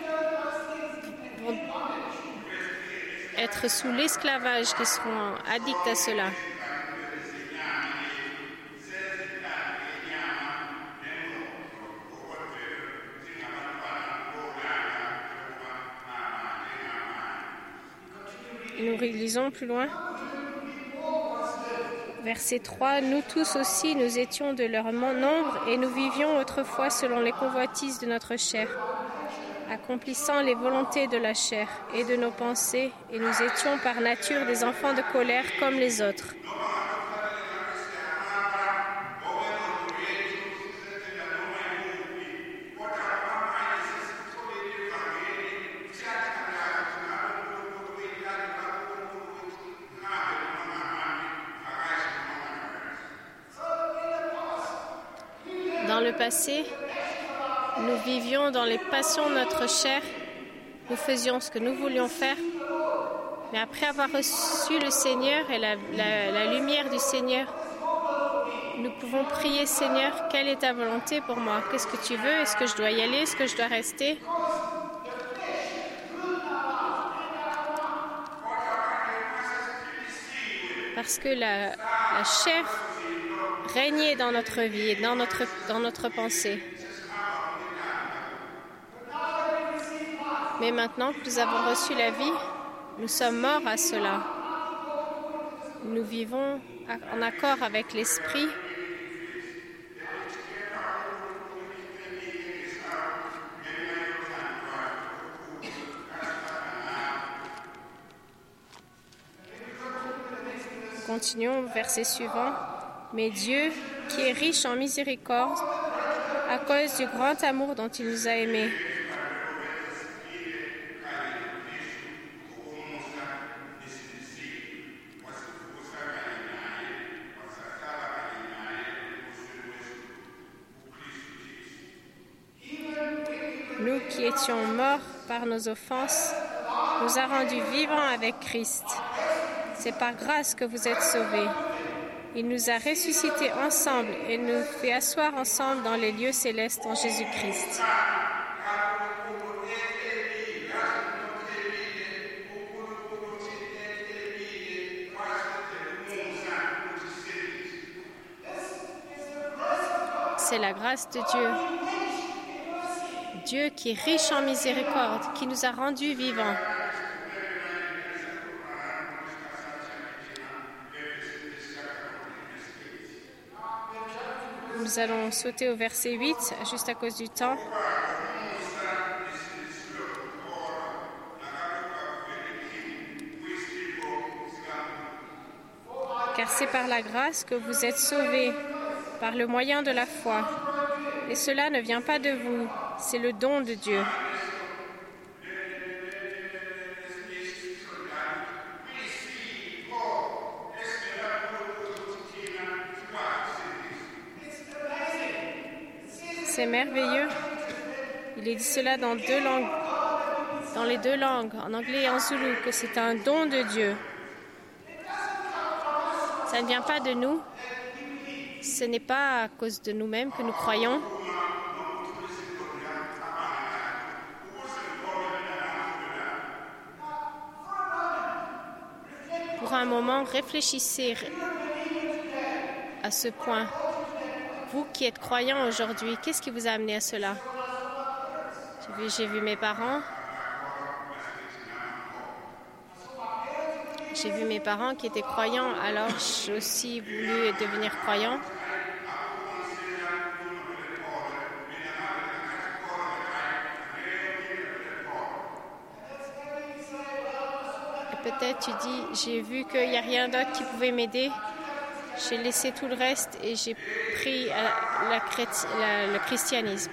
vont être sous l'esclavage, qu'ils seront addicts à cela. Nous lisons plus loin. Verset trois. Nous tous aussi, nous étions de leur nombre et nous vivions autrefois selon les convoitises de notre chair, accomplissant les volontés de la chair et de nos pensées, et nous étions par nature des enfants de colère comme les autres. Dans le passé, nous vivions dans les passions de notre chair, nous faisions ce que nous voulions faire, mais après avoir reçu le Seigneur et la, la, la lumière du Seigneur, nous pouvons prier, Seigneur, quelle est ta volonté pour moi? Qu'est-ce que tu veux? Est-ce que je dois y aller? Est-ce que je dois rester? Parce que la, la chair régnait dans notre vie et dans notre, dans notre pensée. Mais maintenant que nous avons reçu la vie, nous sommes morts à cela. Nous vivons en accord avec l'Esprit. Continuons au verset suivant. Mais Dieu, qui est riche en miséricorde, à cause du grand amour dont il nous a aimés, nous qui étions morts par nos offenses, nous a rendus vivants avec Christ. C'est par grâce que vous êtes sauvés. Il nous a ressuscités ensemble et nous fait asseoir ensemble dans les lieux célestes en Jésus-Christ. C'est la grâce de Dieu. Dieu qui est riche en miséricorde, qui nous a rendus vivants. Nous allons sauter au verset huit, juste à cause du temps. Car c'est par la grâce que vous êtes sauvés, par le moyen de la foi. Et cela ne vient pas de vous, c'est le don de Dieu. C'est merveilleux. Il est dit cela dans deux langues, dans les deux langues, en anglais et en zoulou, que c'est un don de Dieu. Ça ne vient pas de nous. Ce n'est pas à cause de nous-mêmes que nous croyons. Pour un moment, réfléchissez à ce point. Vous qui êtes croyants aujourd'hui, qu'est-ce qui vous a amené à cela? J'ai vu, j'ai vu mes parents. J'ai vu mes parents qui étaient croyants, alors j'ai aussi voulu devenir croyant. Et peut-être tu dis, j'ai vu qu'il n'y a rien d'autre qui pouvait m'aider. J'ai laissé tout le reste et j'ai pris la, la, la, le christianisme.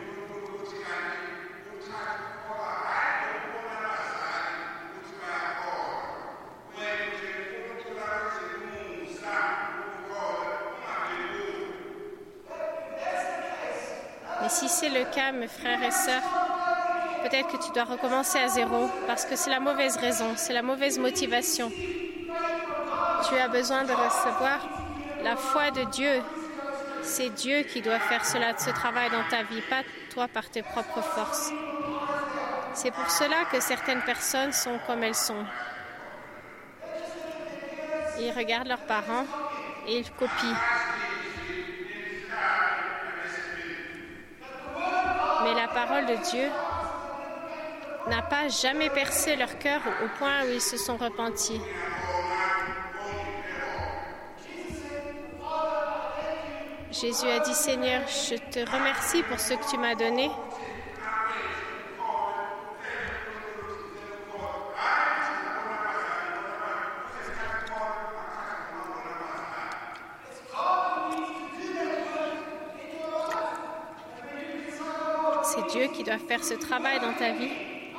Mais si c'est le cas, mes frères et sœurs, peut-être que tu dois recommencer à zéro parce que c'est la mauvaise raison, c'est la mauvaise motivation. Tu as besoin de recevoir la foi de Dieu. C'est Dieu qui doit faire cela, ce travail dans ta vie, pas toi par tes propres forces. C'est pour cela que certaines personnes sont comme elles sont. Ils regardent leurs parents et ils copient. Mais la parole de Dieu n'a pas jamais percé leur cœur au point où ils se sont repentis. Jésus a dit, Seigneur, je te remercie pour ce que tu m'as donné. C'est Dieu qui doit faire ce travail dans ta vie.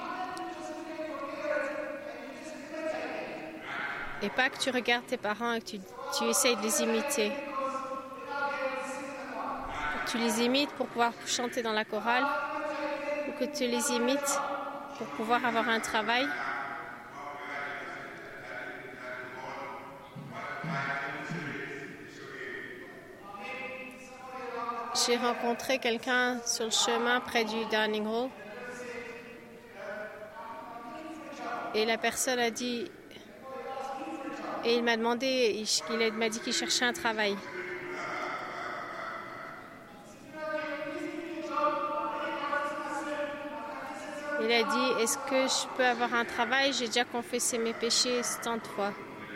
Et pas que tu regardes tes parents et que tu, tu essayes de les imiter. Tu les imites pour pouvoir chanter dans la chorale ou que tu les imites pour pouvoir avoir un travail. J'ai rencontré quelqu'un sur le chemin près du dining hall et la personne a dit, et il m'a demandé, il m'a dit qu'il cherchait un travail. Il a dit, est-ce que je peux avoir un travail? J'ai déjà confessé mes péchés tant de fois.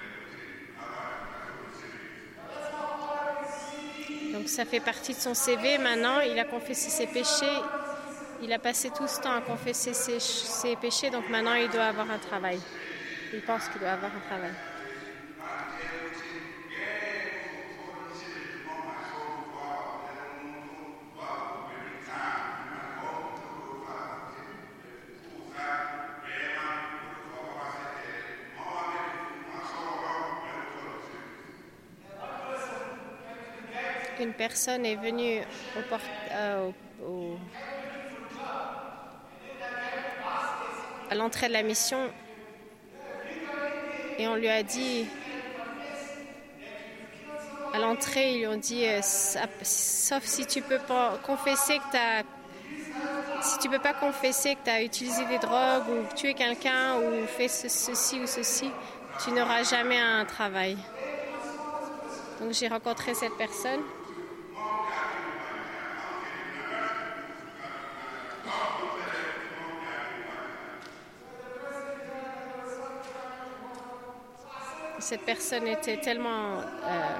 Donc ça fait partie de son C V. Maintenant, il a confessé ses péchés. Il a passé tout ce temps à confesser ses, ses péchés. Donc maintenant, il doit avoir un travail. Il pense qu'il doit avoir un travail. Une personne est venue au, port, euh, au, au, à l'entrée de la mission et on lui a dit, à l'entrée, ils lui ont dit, euh, sauf si tu peux pas confesser que tu as Si tu ne peux pas confesser que tu as utilisé des drogues ou tué quelqu'un ou fait ce, ceci ou ceci, tu n'auras jamais un travail. Donc j'ai rencontré cette personne. Cette personne était tellement euh,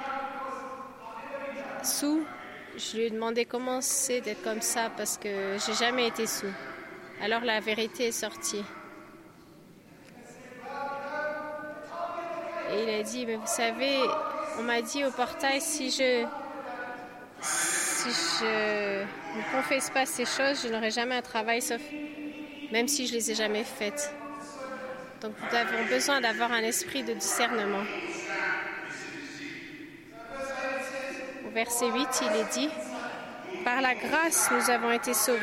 sous. Je lui ai demandé comment c'est d'être comme ça parce que j'ai jamais été sous. Alors la vérité est sortie. Et il a dit, mais vous savez, on m'a dit au portail, si je si je ne confesse pas ces choses, je n'aurai jamais un travail, sauf même si je les ai jamais faites. Donc nous avons besoin d'avoir un esprit de discernement. Au verset huit, il est dit, « Par la grâce, nous avons été sauvés. »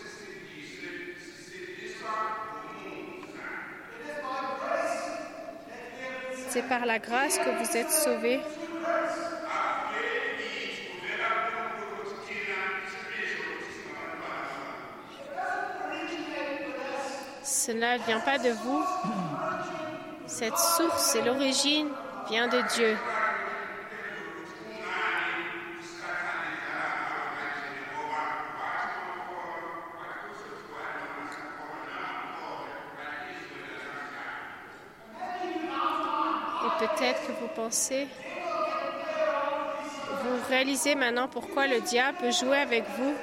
C'est par la grâce que vous êtes sauvés. Cela ne vient pas de vous. Cette source et l'origine vient de Dieu. Et peut-être que vous pensez, vous réalisez maintenant pourquoi le diable peut jouer avec vous.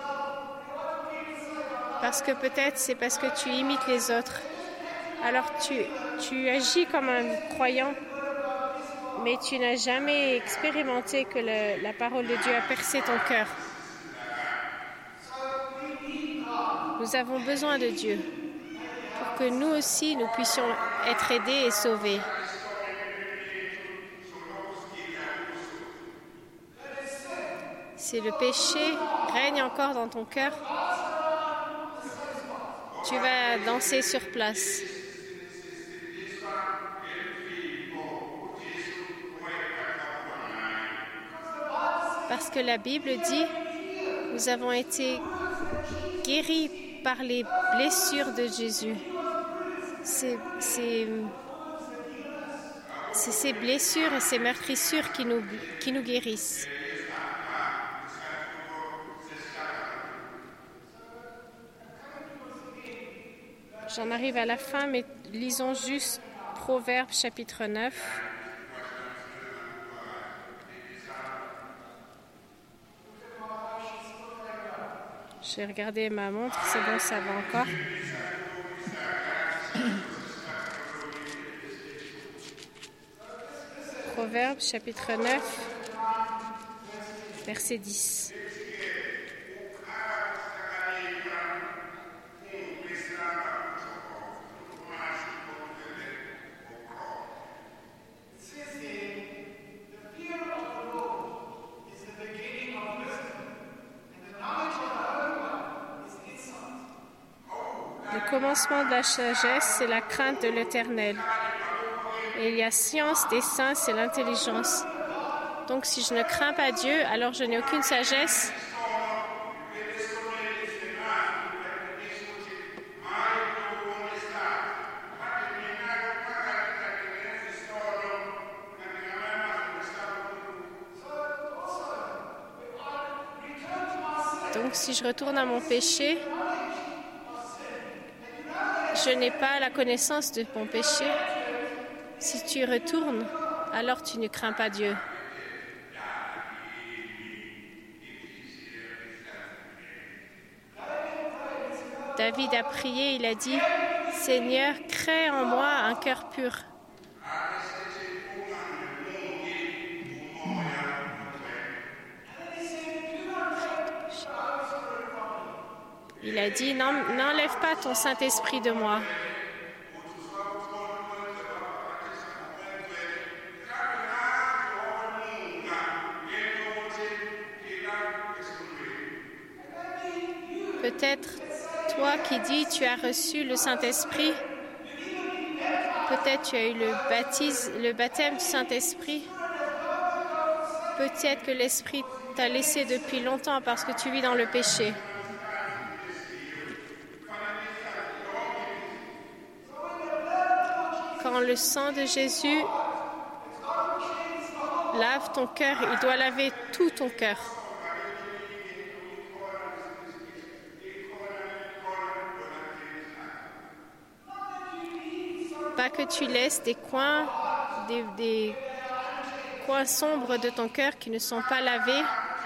Parce que peut-être c'est parce que tu imites les autres. Alors tu, tu agis comme un croyant, mais tu n'as jamais expérimenté que le, la parole de Dieu a percé ton cœur. Nous avons besoin de Dieu pour que nous aussi nous puissions être aidés et sauvés. Si le péché règne encore dans ton cœur, tu vas danser sur place. Parce que la Bible dit, nous avons été guéris par les blessures de Jésus. C'est, c'est, c'est ces blessures et ces meurtrissures qui nous, qui nous guérissent. J'en arrive à la fin, mais lisons juste Proverbes chapitre neuf. J'ai regardé ma montre, c'est bon, ça va encore. Proverbes chapitre neuf, verset dix. Le commencement de la sagesse, c'est la crainte de l'Éternel. Et il y a science des saints, c'est l'intelligence. Donc si je ne crains pas Dieu, alors je n'ai aucune sagesse. Donc si je retourne à mon péché, je n'ai pas la connaissance de mon péché. Si tu y retournes, alors tu ne crains pas Dieu. David a prié, il a dit, « Seigneur, crée en moi un cœur pur. » Il a dit, « N'enlève pas ton Saint-Esprit de moi. » Peut-être Toi qui dis tu as reçu le Saint-Esprit, peut-être tu as eu le, baptise, le baptême du Saint-Esprit. Peut-être que l'Esprit t'a laissé depuis longtemps parce que tu vis dans le péché. Quand le sang de Jésus lave ton cœur, il doit laver tout ton cœur. Pas que tu laisses des coins, des, des coins sombres de ton cœur qui ne sont pas lavés.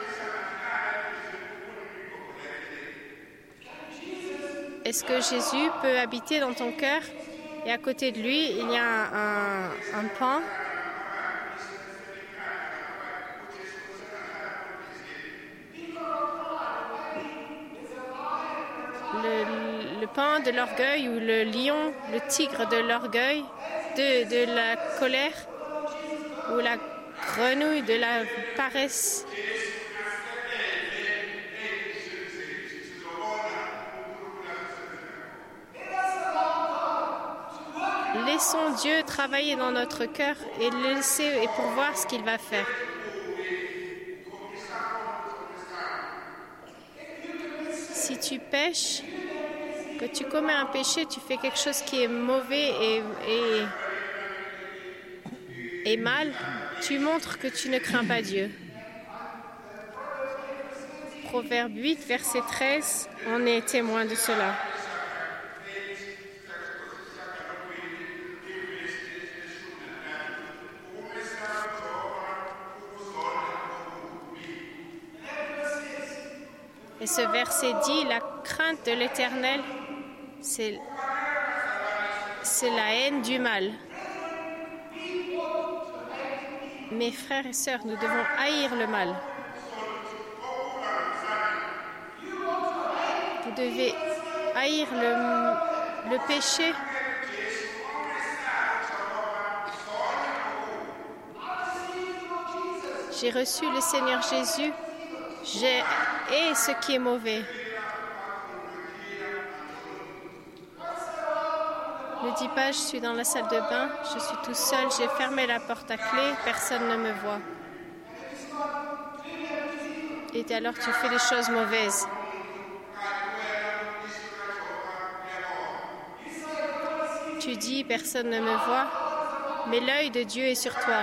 Est-ce que Jésus peut habiter dans ton cœur et à côté de lui, il y a un, un pan? Le, le pan de l'orgueil ou le lion, le tigre de l'orgueil, de, de la colère ou la grenouille de la paresse. Laissons Dieu travailler dans notre cœur et le laisser et pour voir ce qu'il va faire. Si tu pêches, que tu commets un péché, tu fais quelque chose qui est mauvais et, et, et mal, tu montres que tu ne crains pas Dieu. Proverbe huit, verset treize, on est témoin de cela. Et ce verset dit, la crainte de l'Éternel, c'est, c'est la haine du mal. Mes frères et sœurs, nous devons haïr le mal. Vous devez haïr le, le péché. J'ai reçu le Seigneur Jésus. J'ai et ce qui est mauvais. Ne dis pas, je suis dans la salle de bain, je suis tout seul, j'ai fermé la porte à clé, personne ne me voit. Et alors tu fais des choses mauvaises. Tu dis, personne ne me voit, mais l'œil de Dieu est sur toi.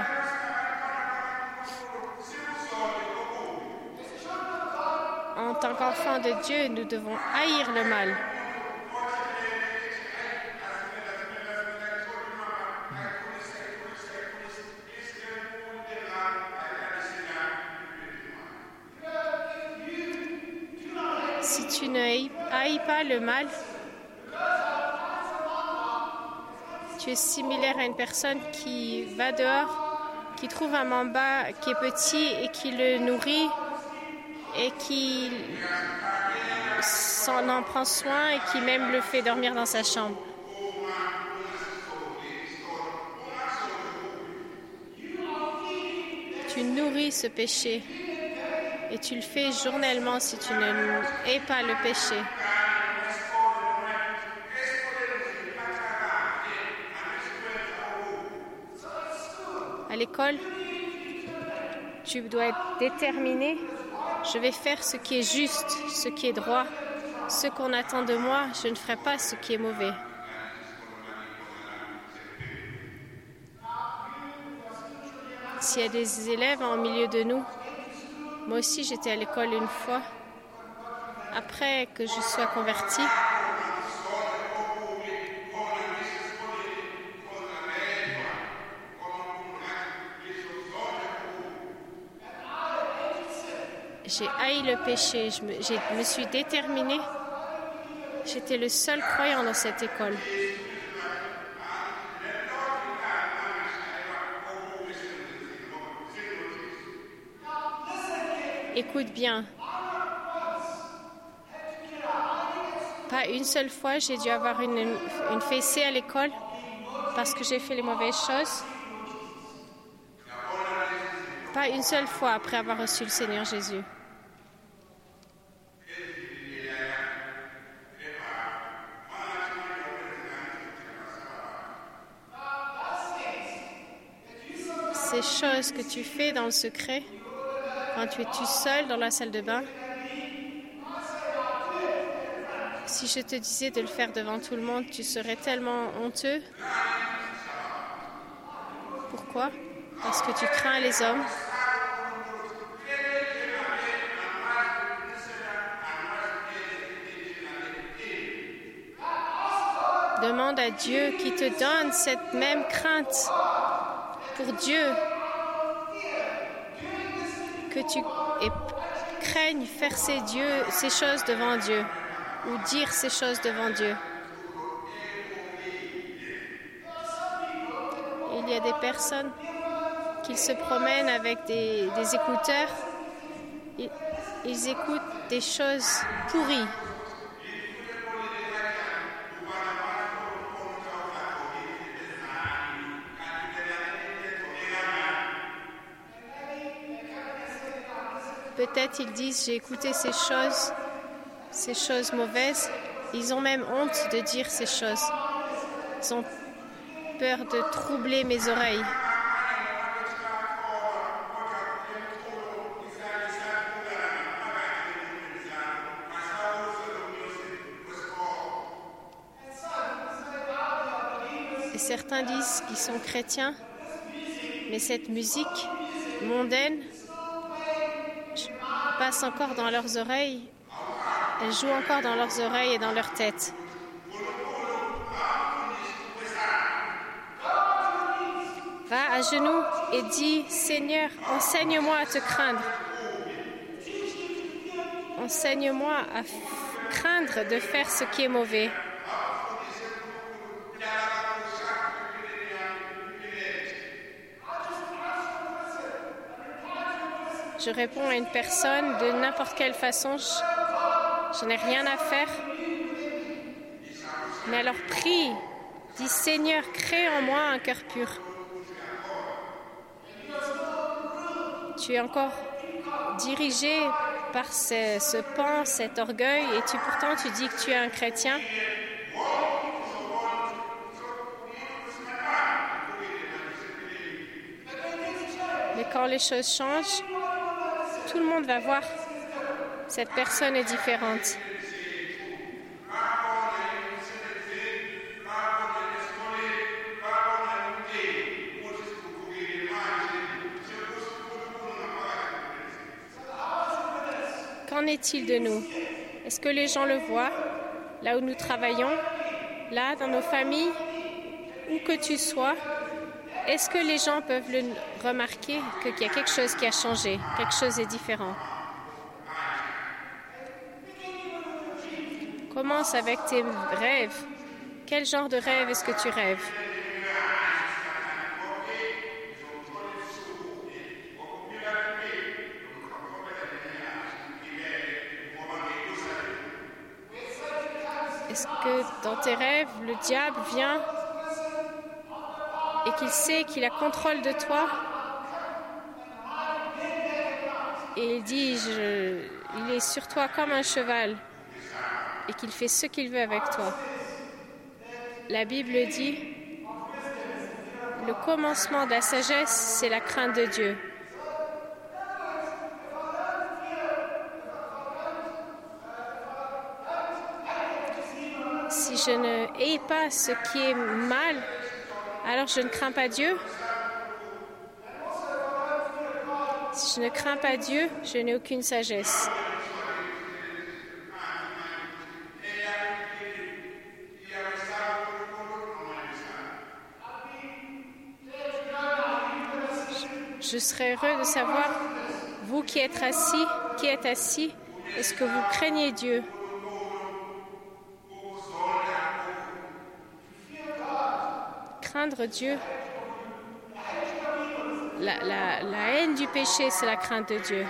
En tant qu'enfants de Dieu, nous devons haïr le mal. Si tu ne haïs pas le mal, tu es similaire à une personne qui va dehors, qui trouve un mamba qui est petit et qui le nourrit et qui s'en en prend soin et qui même le fait dormir dans sa chambre. Tu nourris ce péché et tu le fais journellement si tu ne hais pas le péché. À l'école, tu dois être déterminé. Je vais faire ce qui est juste, ce qui est droit. Ce qu'on attend de moi, je ne ferai pas ce qui est mauvais. S'il y a des élèves en milieu de nous, moi aussi j'étais à l'école une fois, après que je sois convertie. J'ai haï le péché, je me, je me suis déterminée. J'étais le seul croyant dans cette école. Écoute bien. Pas une seule fois, j'ai dû avoir une, une fessée à l'école parce que j'ai fait les mauvaises choses. Pas une seule fois après avoir reçu le Seigneur Jésus. des choses que tu fais dans le secret, quand tu es tout seul dans la salle de bain. Si je te disais de le faire devant tout le monde, tu serais tellement honteux. Pourquoi? Parce que tu crains les hommes. Demande à Dieu qui te donne cette même crainte pour Dieu, que tu craignes faire ces, dieux, ces choses devant Dieu ou dire ces choses devant Dieu. Il y a des personnes qui se promènent avec des, des écouteurs. Ils, ils écoutent des choses pourries. Peut-être ils disent, j'ai écouté ces choses, ces choses mauvaises. Ils ont même honte de dire ces choses. Ils ont peur de troubler mes oreilles. Et certains disent qu'ils sont chrétiens, mais cette musique mondaine passe encore dans leurs oreilles, elle joue encore dans leurs oreilles et dans leur tête. Va à genoux et dis, Seigneur, enseigne-moi à te craindre. Enseigne-moi à f- craindre de faire ce qui est mauvais. Je réponds à une personne de n'importe quelle façon, je, je n'ai rien à faire. Mais alors prie, dis Seigneur, crée en moi un cœur pur. Tu es encore dirigé par ce, ce pan, cet orgueil, et tu, pourtant tu dis que tu es un chrétien. Mais quand les choses changent, tout le monde va voir, cette personne est différente. Qu'en est-il de nous? Est-ce que les gens le voient, là où nous travaillons, là, dans nos familles, où que tu sois? Est-ce que les gens peuvent le remarquer, qu'il y a quelque chose qui a changé, quelque chose est différent? Commence avec tes rêves. Quel genre de rêve est-ce que tu rêves? Est-ce que dans tes rêves, le diable vient et qu'il sait qu'il a contrôle de toi et il dit, je, il est sur toi comme un cheval et qu'il fait ce qu'il veut avec toi? La Bible dit, le commencement de la sagesse, c'est la crainte de Dieu. Si je ne hais pas ce qui est mal, alors je ne crains pas Dieu. Si je ne crains pas Dieu, je n'ai aucune sagesse. Je serais heureux de savoir, vous qui êtes assis, qui êtes assis, est-ce que vous craignez Dieu? Craindre Dieu. La, la, la haine du péché, c'est la crainte de Dieu.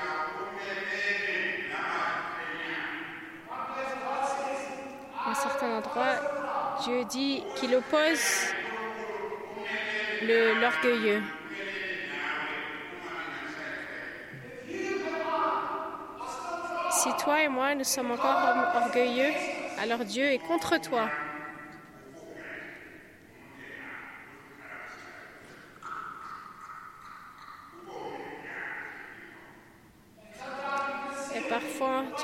À un certain endroit, Dieu dit qu'il oppose le, l'orgueilleux. Si toi et moi, nous sommes encore orgueilleux, alors Dieu est contre toi.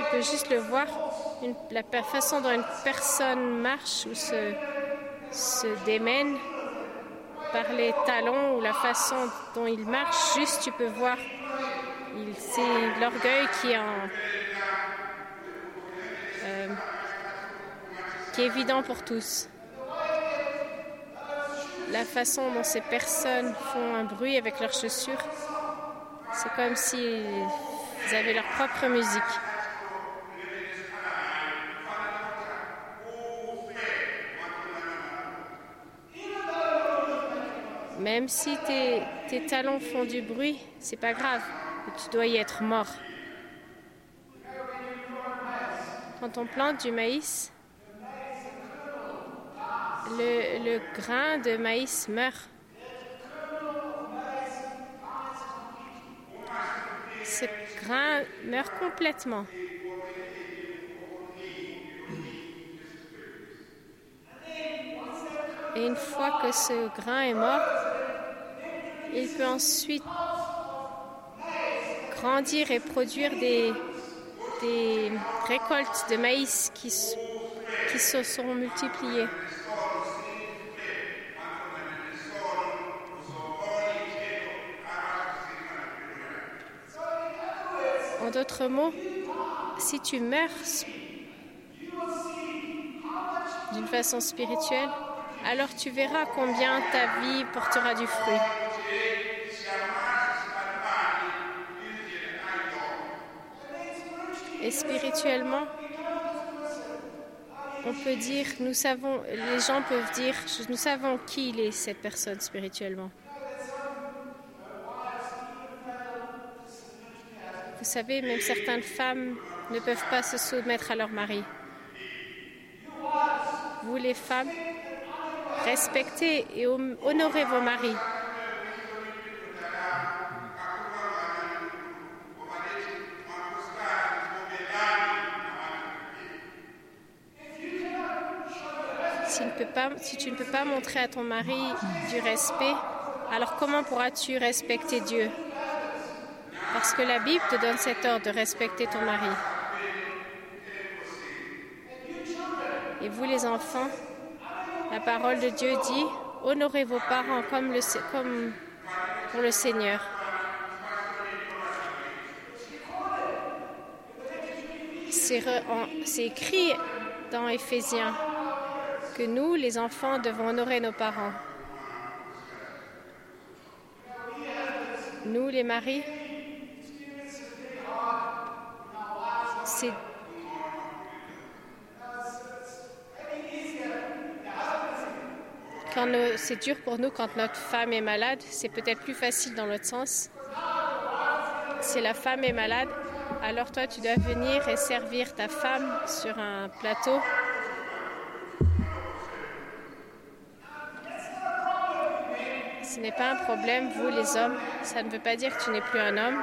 peux juste le voir, une, la façon dont une personne marche ou se, se démène par les talons ou la façon dont il marche, juste tu peux voir, il, c'est l'orgueil qui est, en, euh, qui est évident pour tous. La façon dont ces personnes font un bruit avec leurs chaussures, c'est comme s'ils avaient leur propre musique. Même si tes, tes talons font du bruit, c'est pas grave, tu dois y être mort. Quand on plante du maïs, le, le grain de maïs meurt. Ce grain meurt complètement. Et une fois que ce grain est mort, il peut ensuite grandir et produire des, des récoltes de maïs qui, qui se sont multipliées. En d'autres mots, si tu meurs d'une façon spirituelle, alors tu verras combien ta vie portera du fruit. Et spirituellement, on peut dire, nous savons, les gens peuvent dire, nous savons qui il est, cette personne spirituellement. Vous savez, même certaines femmes ne peuvent pas se soumettre à leur mari. Vous, les femmes, respectez et honorez vos maris. Si, ne peux pas, si tu ne peux pas montrer à ton mari du respect, alors comment pourras-tu respecter Dieu? Parce que la Bible te donne cet ordre de respecter ton mari. Et vous, les enfants, la parole de Dieu dit, honorez vos parents comme, le, comme pour le Seigneur. C'est, re, en, c'est écrit dans Éphésiens que nous, les enfants, devons honorer nos parents. Nous, les maris, c'est quand nos, c'est dur pour nous quand notre femme est malade, c'est peut-être plus facile dans l'autre sens. Si la femme est malade, alors toi tu dois venir et servir ta femme sur un plateau. Ce n'est pas un problème, vous les hommes, ça ne veut pas dire que tu n'es plus un homme.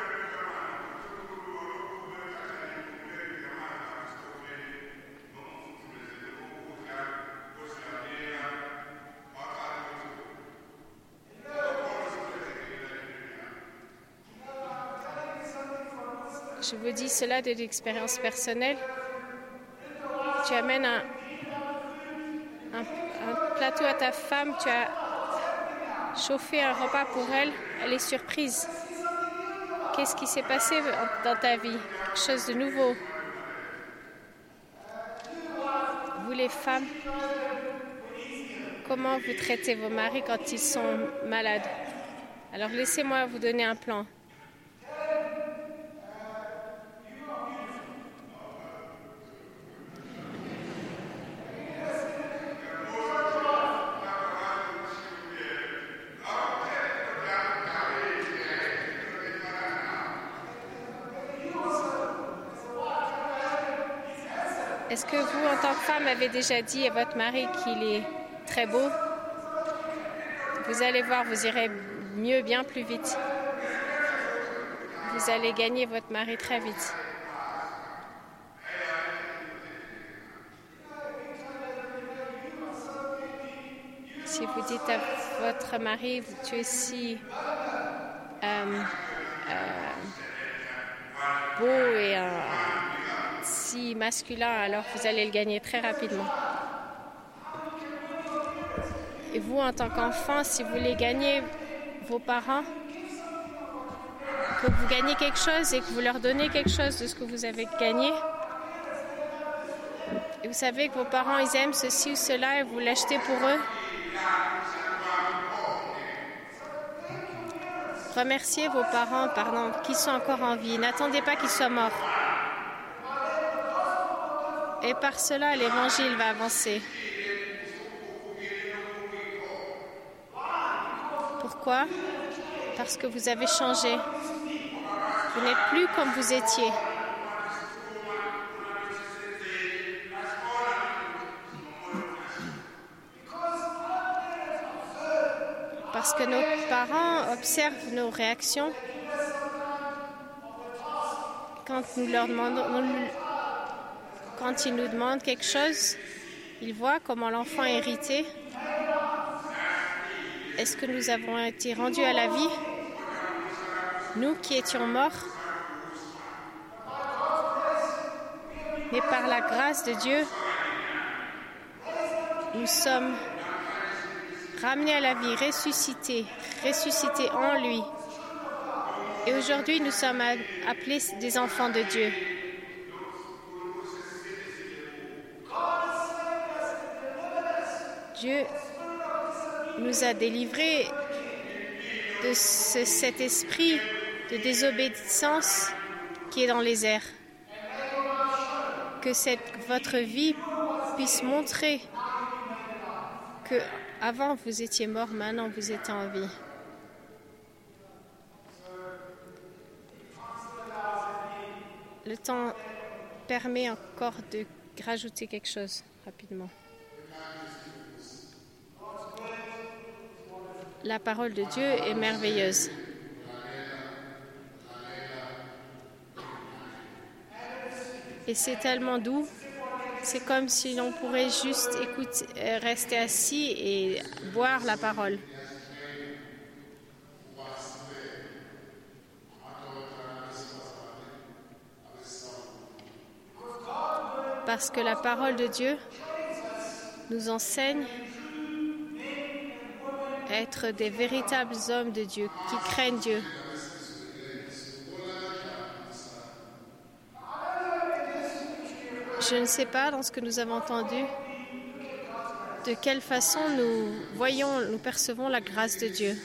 Je vous dis cela de l'expérience personnelle. Tu amènes un, un, un plateau à ta femme, tu as chauffé un repas pour elle, elle est surprise. Qu'est-ce qui s'est passé dans ta vie? Quelque chose de nouveau. Vous les femmes, comment vous traitez vos maris quand ils sont malades? Alors laissez-moi vous donner un plan. Est-ce que vous, en tant que femme, avez déjà dit à votre mari qu'il est très beau? Vous allez voir, vous irez mieux, bien plus vite. Vous allez gagner votre mari très vite. Si vous dites à votre mari, tu es si euh, euh, beau et euh, si masculin, alors vous allez le gagner très rapidement. Et vous, en tant qu'enfant, si vous voulez gagner vos parents, que vous gagnez quelque chose et que vous leur donnez quelque chose de ce que vous avez gagné, et vous savez que vos parents, ils aiment ceci ou cela et vous l'achetez pour eux, remerciez vos parents, pardon, qui sont encore en vie. N'attendez pas qu'ils soient morts. Et par cela, l'Évangile va avancer. Pourquoi? Parce que vous avez changé. Vous n'êtes plus comme vous étiez. Parce que nos parents observent nos réactions quand nous leur demandons, quand ils nous demandent quelque chose, ils voient comment l'enfant est irrité. Est-ce que nous avons été rendus à la vie, nous qui étions morts? Mais par la grâce de Dieu, nous sommes ramenés à la vie, ressuscités, ressuscités en lui. Et aujourd'hui, nous sommes appelés des enfants de Dieu. Dieu nous a délivrés de ce, cet esprit de désobéissance qui est dans les airs. Que cette, votre vie puisse montrer que avant vous étiez mort, maintenant vous êtes en vie. Le temps permet encore de rajouter quelque chose rapidement. La parole de Dieu est merveilleuse. Et c'est tellement doux. C'est comme si l'on pourrait juste écouter, rester assis et boire la parole. Parce que la parole de Dieu nous enseigne à être des véritables hommes de Dieu, qui craignent Dieu. Je ne sais pas, dans ce que nous avons entendu, de quelle façon nous voyons, nous percevons la grâce de Dieu.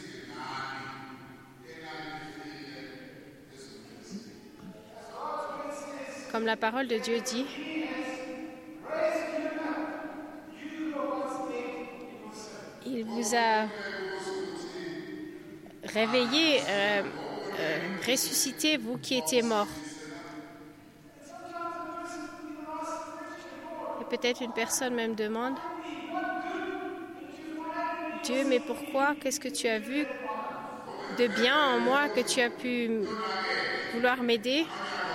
Comme la parole de Dieu dit, il vous a réveillé, euh, euh, ressuscité, vous qui étiez morts. Et peut-être une personne même demande, Dieu, mais pourquoi? Qu'est-ce que tu as vu de bien en moi que tu as pu vouloir m'aider?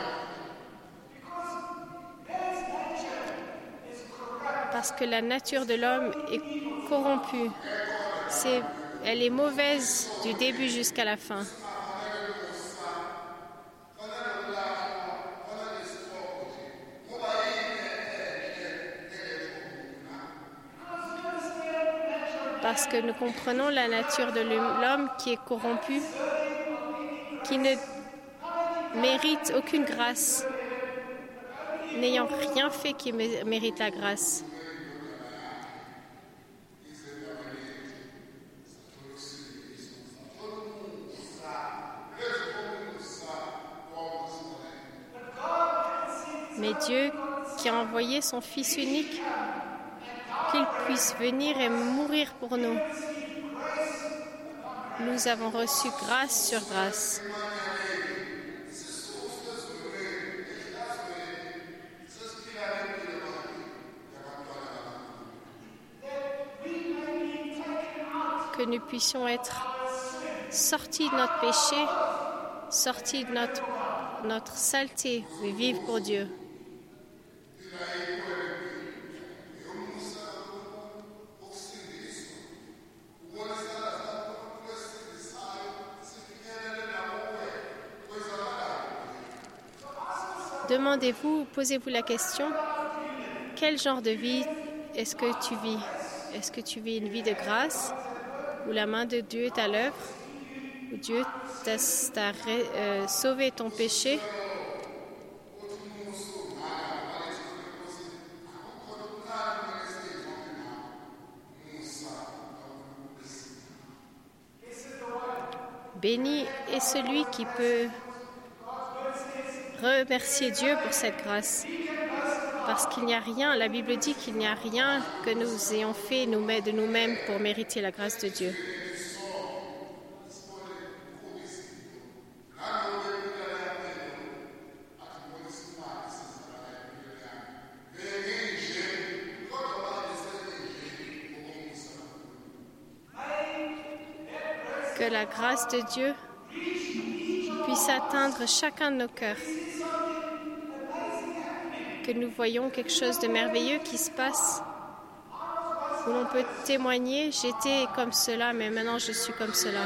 Parce que la nature de l'homme est corrompue. C'est, elle est mauvaise du début jusqu'à la fin. Parce que nous comprenons la nature de l'homme qui est corrompu, qui ne mérite aucune grâce, n'ayant rien fait qui mérite la grâce. Mais Dieu qui a envoyé son Fils unique, qu'il puisse venir et mourir pour nous. Nous avons reçu grâce sur grâce. Que nous puissions être sortis de notre péché, sortis de notre, notre saleté et vivre pour Dieu. Demandez-vous, posez-vous la question, quel genre de vie est-ce que tu vis? Est-ce que tu vis une vie de grâce, où la main de Dieu est à l'œuvre, où Dieu t'a, t'a euh, sauvé ton péché? Béni est celui qui peut remercier Dieu pour cette grâce. Parce qu'il n'y a rien, la Bible dit qu'il n'y a rien que nous ayons fait nous, de nous-mêmes pour mériter la grâce de Dieu. Que la grâce de Dieu puisse atteindre chacun de nos cœurs. Que nous voyons quelque chose de merveilleux qui se passe, où l'on peut témoigner, j'étais comme cela, mais maintenant je suis comme cela.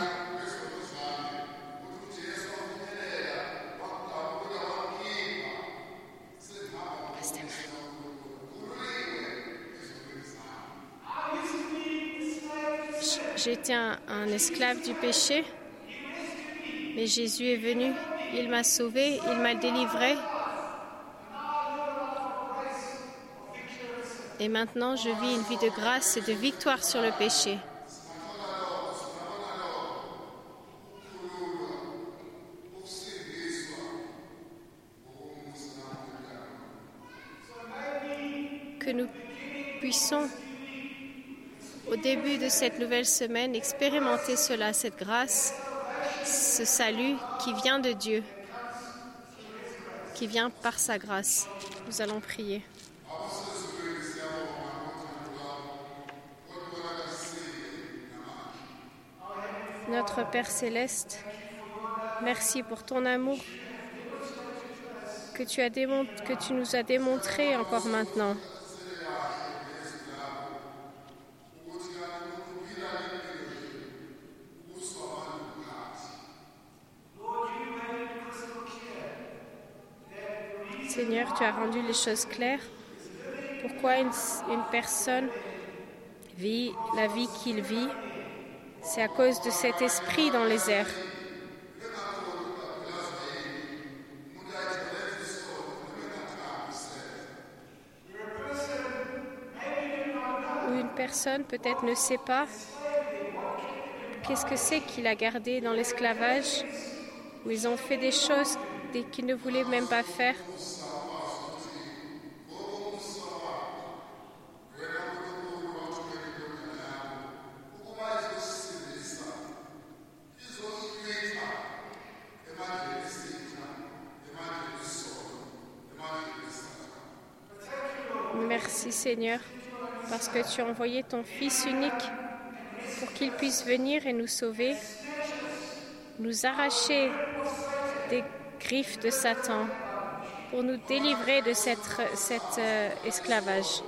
J'étais un, un esclave du péché, mais Jésus est venu, il m'a sauvé, il m'a délivré. Et maintenant, je vis une vie de grâce et de victoire sur le péché. Que nous puissions, au début de cette nouvelle semaine, expérimenter cela, cette grâce, ce salut qui vient de Dieu, qui vient par sa grâce. Nous allons prier. Notre Père Céleste, merci pour ton amour que tu, as démont- que tu nous as démontré encore maintenant. Seigneur, tu as rendu les choses claires. Pourquoi une, une personne vit la vie qu'il vit? C'est à cause de cet esprit dans les airs. Ou une personne peut-être ne sait pas qu'est-ce que c'est qu'il a gardé dans l'esclavage, où ils ont fait des choses qu'ils ne voulaient même pas faire. Merci Seigneur, parce que tu as envoyé ton Fils unique pour qu'il puisse venir et nous sauver, nous arracher des griffes de Satan, pour nous délivrer de cette, cet euh, esclavage.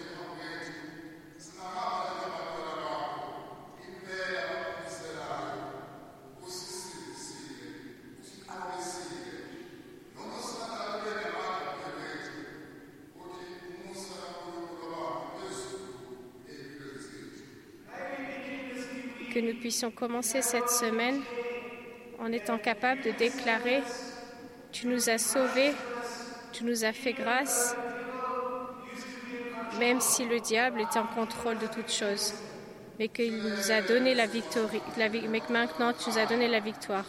Que nous puissions commencer cette semaine en étant capables de déclarer « Tu nous as sauvés, tu nous as fait grâce », même si le diable est en contrôle de toutes choses, mais qu'il nous a donné la victoire, la, mais que maintenant tu nous as donné la victoire.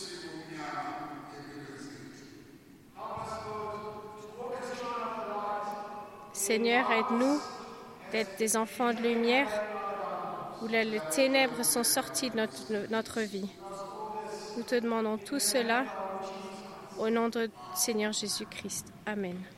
Seigneur, aide-nous d'être des enfants de lumière, où les ténèbres sont sorties de notre, notre vie. Nous te demandons tout cela au nom de Seigneur Jésus-Christ. Amen.